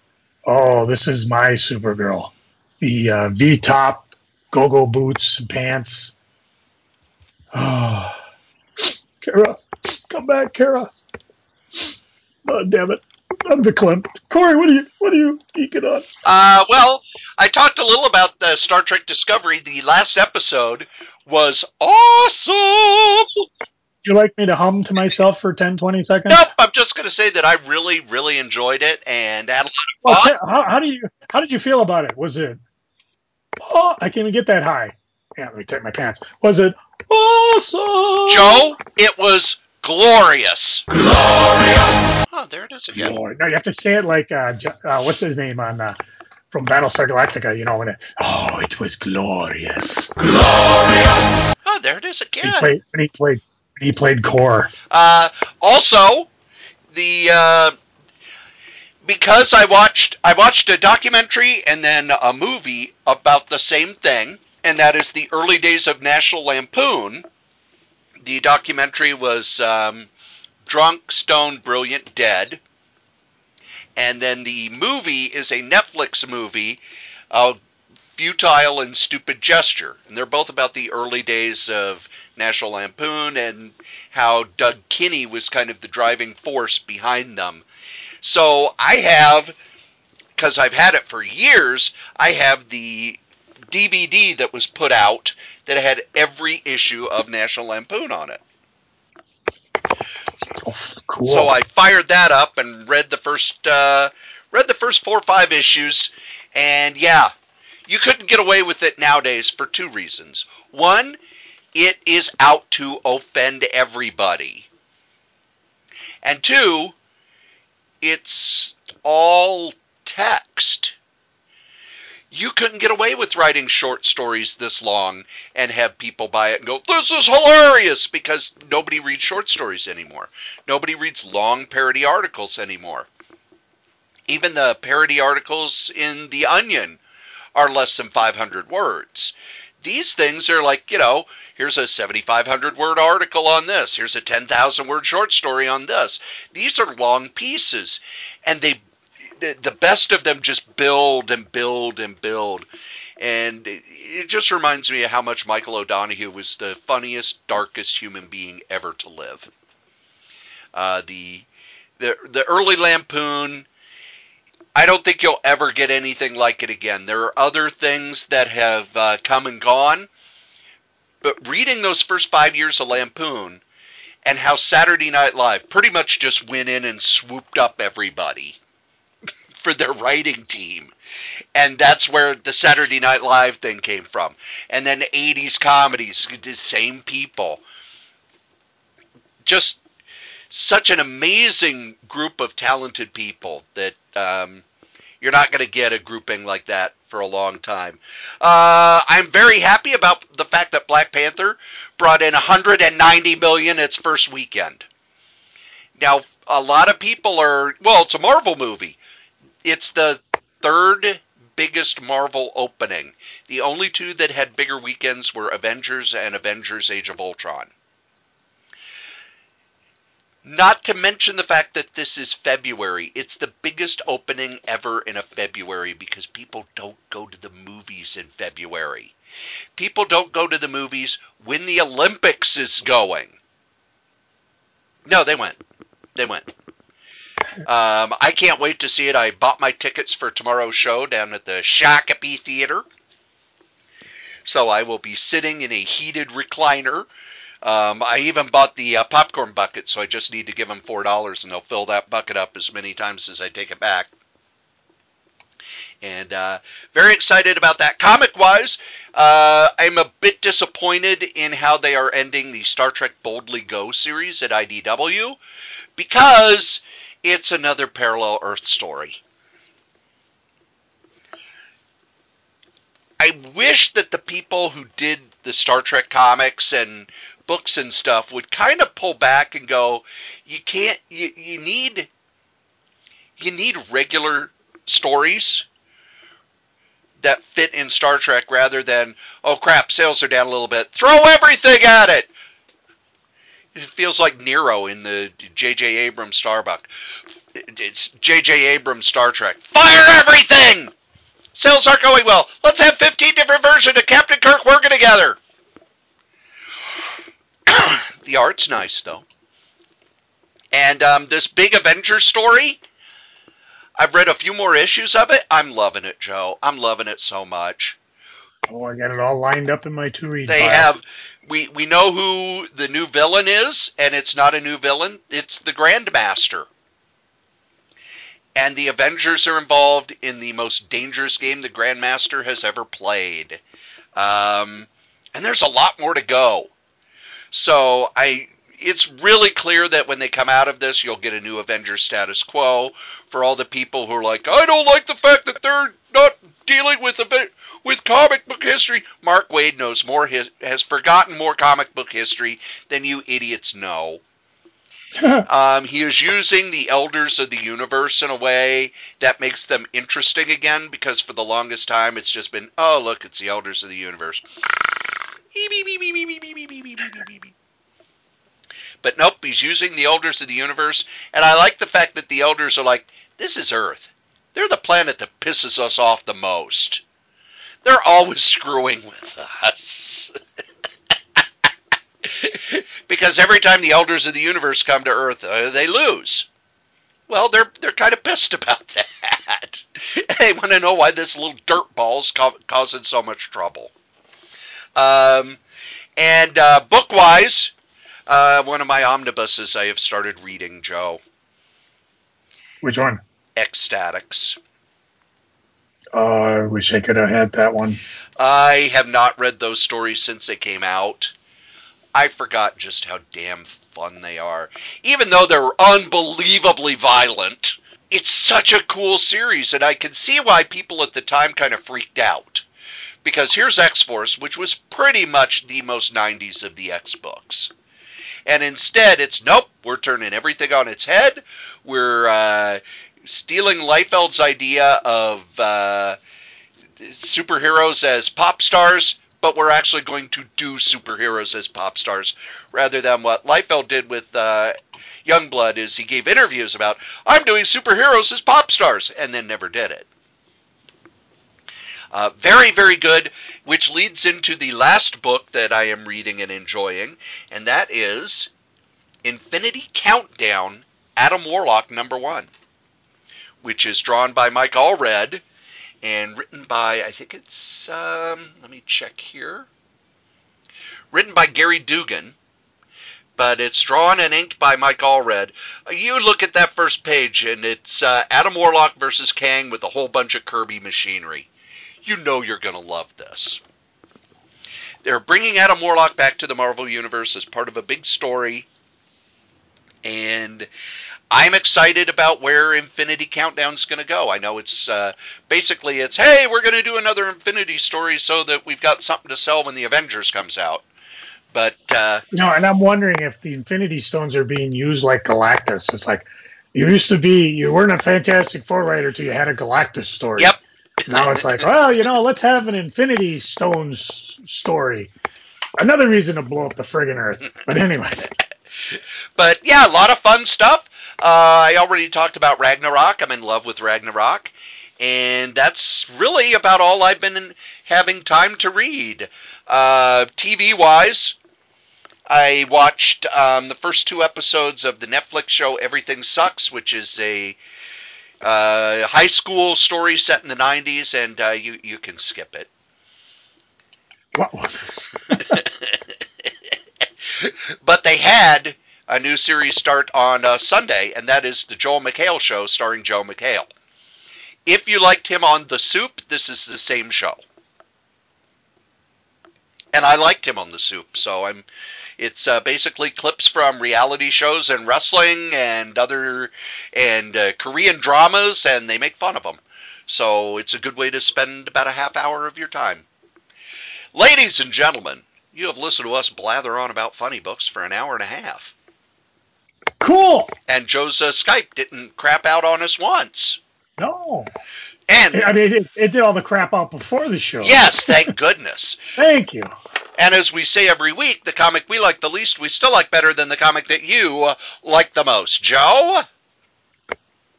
Oh, this is my Supergirl. The V-top, go-go boots, and pants. Oh, Kara, come back, Kara. Oh, damn it. I'm verklempt. Corey, what are you geeking on? Well, I talked a little about the Star Trek Discovery. The last episode was awesome. You like me to hum to myself for 10, 20 Nope, seconds? I'm just going to say that I really, really enjoyed it and had a Well, lot of fun. how did you feel about it? Was it? Oh, I can't even get that high. Yeah, let me take my pants. Was it awesome? Joe, it was glorious. Glorious. Oh, there it is again. Lord, no, you have to say it like what's his name on from Battlestar Galactica? You know when it? Oh, it was glorious. Glorious. Oh, there it is again. When he played Core. Also, the because I watched a documentary and then a movie about the same thing, and that is the early days of National Lampoon. The documentary was Drunk, Stoned, Brilliant, Dead, and then the movie is a Netflix movie, Futile and Stupid Gesture, and they're both about the early days of National Lampoon and how Doug Kinney was kind of the driving force behind them. So I have, because I've had it for years, I have the DVD that was put out that had every issue of National Lampoon on it. Oh, cool. So I fired that up and read the first 4 or 5 issues, and yeah, you couldn't get away with it nowadays for 2 reasons. One, it is out to offend everybody, and 2, it's all text. You couldn't get away with writing short stories this long and have people buy it and go, "This is hilarious," because nobody reads short stories anymore. Nobody reads long parody articles anymore. Even the parody articles in The Onion are less than 500 words. These things are like, here's a 7,500 word article on this. Here's a 10,000 word short story on this. These are long pieces, and the best of them just build and build and build. And it just reminds me of how much Michael O'Donoghue was the funniest, darkest human being ever to live. The early Lampoon, I don't think you'll ever get anything like it again. There are other things that have come and gone, but reading those first 5 years of Lampoon and how Saturday Night Live pretty much just went in and swooped up everybody for their writing team. And that's where the Saturday Night Live thing came from. And then 80s comedies, the same people. Just such an amazing group of talented people that you're not going to get a grouping like that for a long time. I'm very happy about the fact that Black Panther brought in $190 million its first weekend. Now, a lot of people it's a Marvel movie. It's the third biggest Marvel opening. The only 2 that had bigger weekends were Avengers and Avengers Age of Ultron. Not to mention the fact that this is February. It's the biggest opening ever in a February because people don't go to the movies in February. People don't go to the movies when the Olympics is going. No, they went. I can't wait to see it. I bought my tickets for tomorrow's show down at the Shakopee Theater. So I will be sitting in a heated recliner. I even bought the popcorn bucket, so I just need to give them $4 and they'll fill that bucket up as many times as I take it back. And very excited about that. Comic-wise, I'm a bit disappointed in how they are ending the Star Trek Boldly Go series at IDW because it's another parallel Earth story. I wish that the people who did the Star Trek comics and books and stuff would kind of pull back and go, you need regular stories that fit in Star Trek rather than, oh crap, sales are down a little bit, throw everything at it. It feels like Nero in the J.J. Abrams Starbuck. It's J.J. Abrams' Star Trek. Fire everything! Sales aren't going well. Let's have 15 different versions of Captain Kirk working together. The art's nice, though. And this big Avengers story, I've read a few more issues of it. I'm loving it, Joe. I'm loving it so much. Oh, I got it all lined up in my to-read They file. have, we know who the new villain is, and it's not a new villain. It's the Grandmaster. And the Avengers are involved in the most dangerous game the Grandmaster has ever played. And there's a lot more to go. So it's really clear that when they come out of this, you'll get a new Avengers status quo. For all the people who are like, I don't like the fact that they're not dealing with comic book history. Mark Waid knows more, has forgotten more comic book history than you idiots know. He is using the Elders of the Universe in a way that makes them interesting again, because for the longest time it's just been, oh, look, it's the Elders of the Universe. But nope, he's using the Elders of the Universe, and I like the fact that the Elders are like, this is Earth. They're the planet that pisses us off the most. They're always screwing with us. Because every time the Elders of the Universe come to Earth, they lose. Well, they're kind of pissed about that. They want to know why this little dirtball's causing so much trouble. And book-wise, one of my omnibuses I have started reading, Joe. Which one? Ecstatics. I wish I could have had that one. I have not read those stories since they came out. I forgot just how damn fun they are. Even though they're unbelievably violent, it's such a cool series, and I can see why people at the time kind of freaked out. Because here's X-Force, which was pretty much the most 90s of the X books. And instead, it's, nope, we're turning everything on its head. We're stealing Liefeld's idea of superheroes as pop stars, but we're actually going to do superheroes as pop stars, rather than what Liefeld did with Youngblood, is he gave interviews about, I'm doing superheroes as pop stars, and then never did it. Very, very good, which leads into the last book that I am reading and enjoying, and that is Infinity Countdown, Adam Warlock #1, which is drawn by Mike Allred and written by, I think it's, let me check here, written by Gary Dugan, but it's drawn and inked by Mike Allred. You look at that first page, and it's Adam Warlock versus Kang with a whole bunch of Kirby machinery. You know you're going to love this. They're bringing Adam Warlock back to the Marvel Universe as part of a big story, and I'm excited about where Infinity Countdown's going to go. I know it's basically it's, hey, we're going to do another Infinity story so that we've got something to sell when the Avengers comes out. But and I'm wondering if the Infinity Stones are being used like Galactus. It's like you weren't a Fantastic Four writer till you had a Galactus story. Yep. Now it's like, well, let's have an Infinity Stones story. Another reason to blow up the friggin' Earth. But anyway. But yeah, a lot of fun stuff. I already talked about Ragnarok. I'm in love with Ragnarok. And that's really about all I've been having time to read. TV-wise, I watched the first 2 episodes of the Netflix show Everything Sucks, which is a high school story set in the 90s, and you can skip it. But they had a new series start on Sunday, and that is the Joel McHale Show, starring Joe McHale. If you liked him on The Soup, this is the same show. And I liked him on The Soup, so it's basically clips from reality shows and wrestling and Korean dramas, and they make fun of them. So it's a good way to spend about a half hour of your time. Ladies and gentlemen, you have listened to us blather on about funny books for an hour and a half. Cool. And Joe's Skype didn't crap out on us once. No. And I mean, it did all the crap out before the show. Yes, thank goodness. Thank you. And as we say every week, the comic we like the least, we still like better than the comic that you like the most. Joe?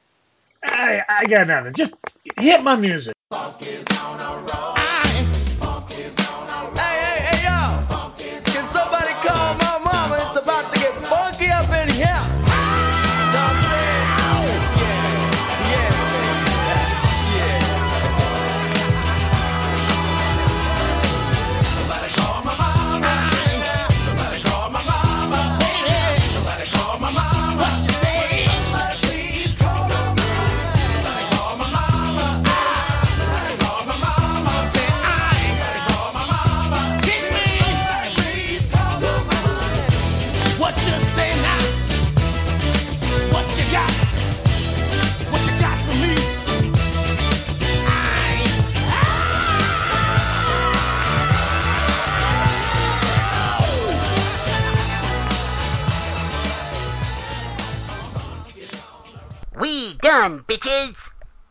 I got nothing. Just hit my music. Hey, y'all. Can somebody call my mama? It's about to get funky up in here. Know what I'm saying? Yeah. Somebody call my mama. Somebody call my mama. Somebody call my mama. What you say? Somebody please call my mama. Somebody call my mama. Somebody call my mama. Say somebody call my mama. Kick me. Somebody please call my mama. What you say now? What you got? What you got for me? We done, bitches!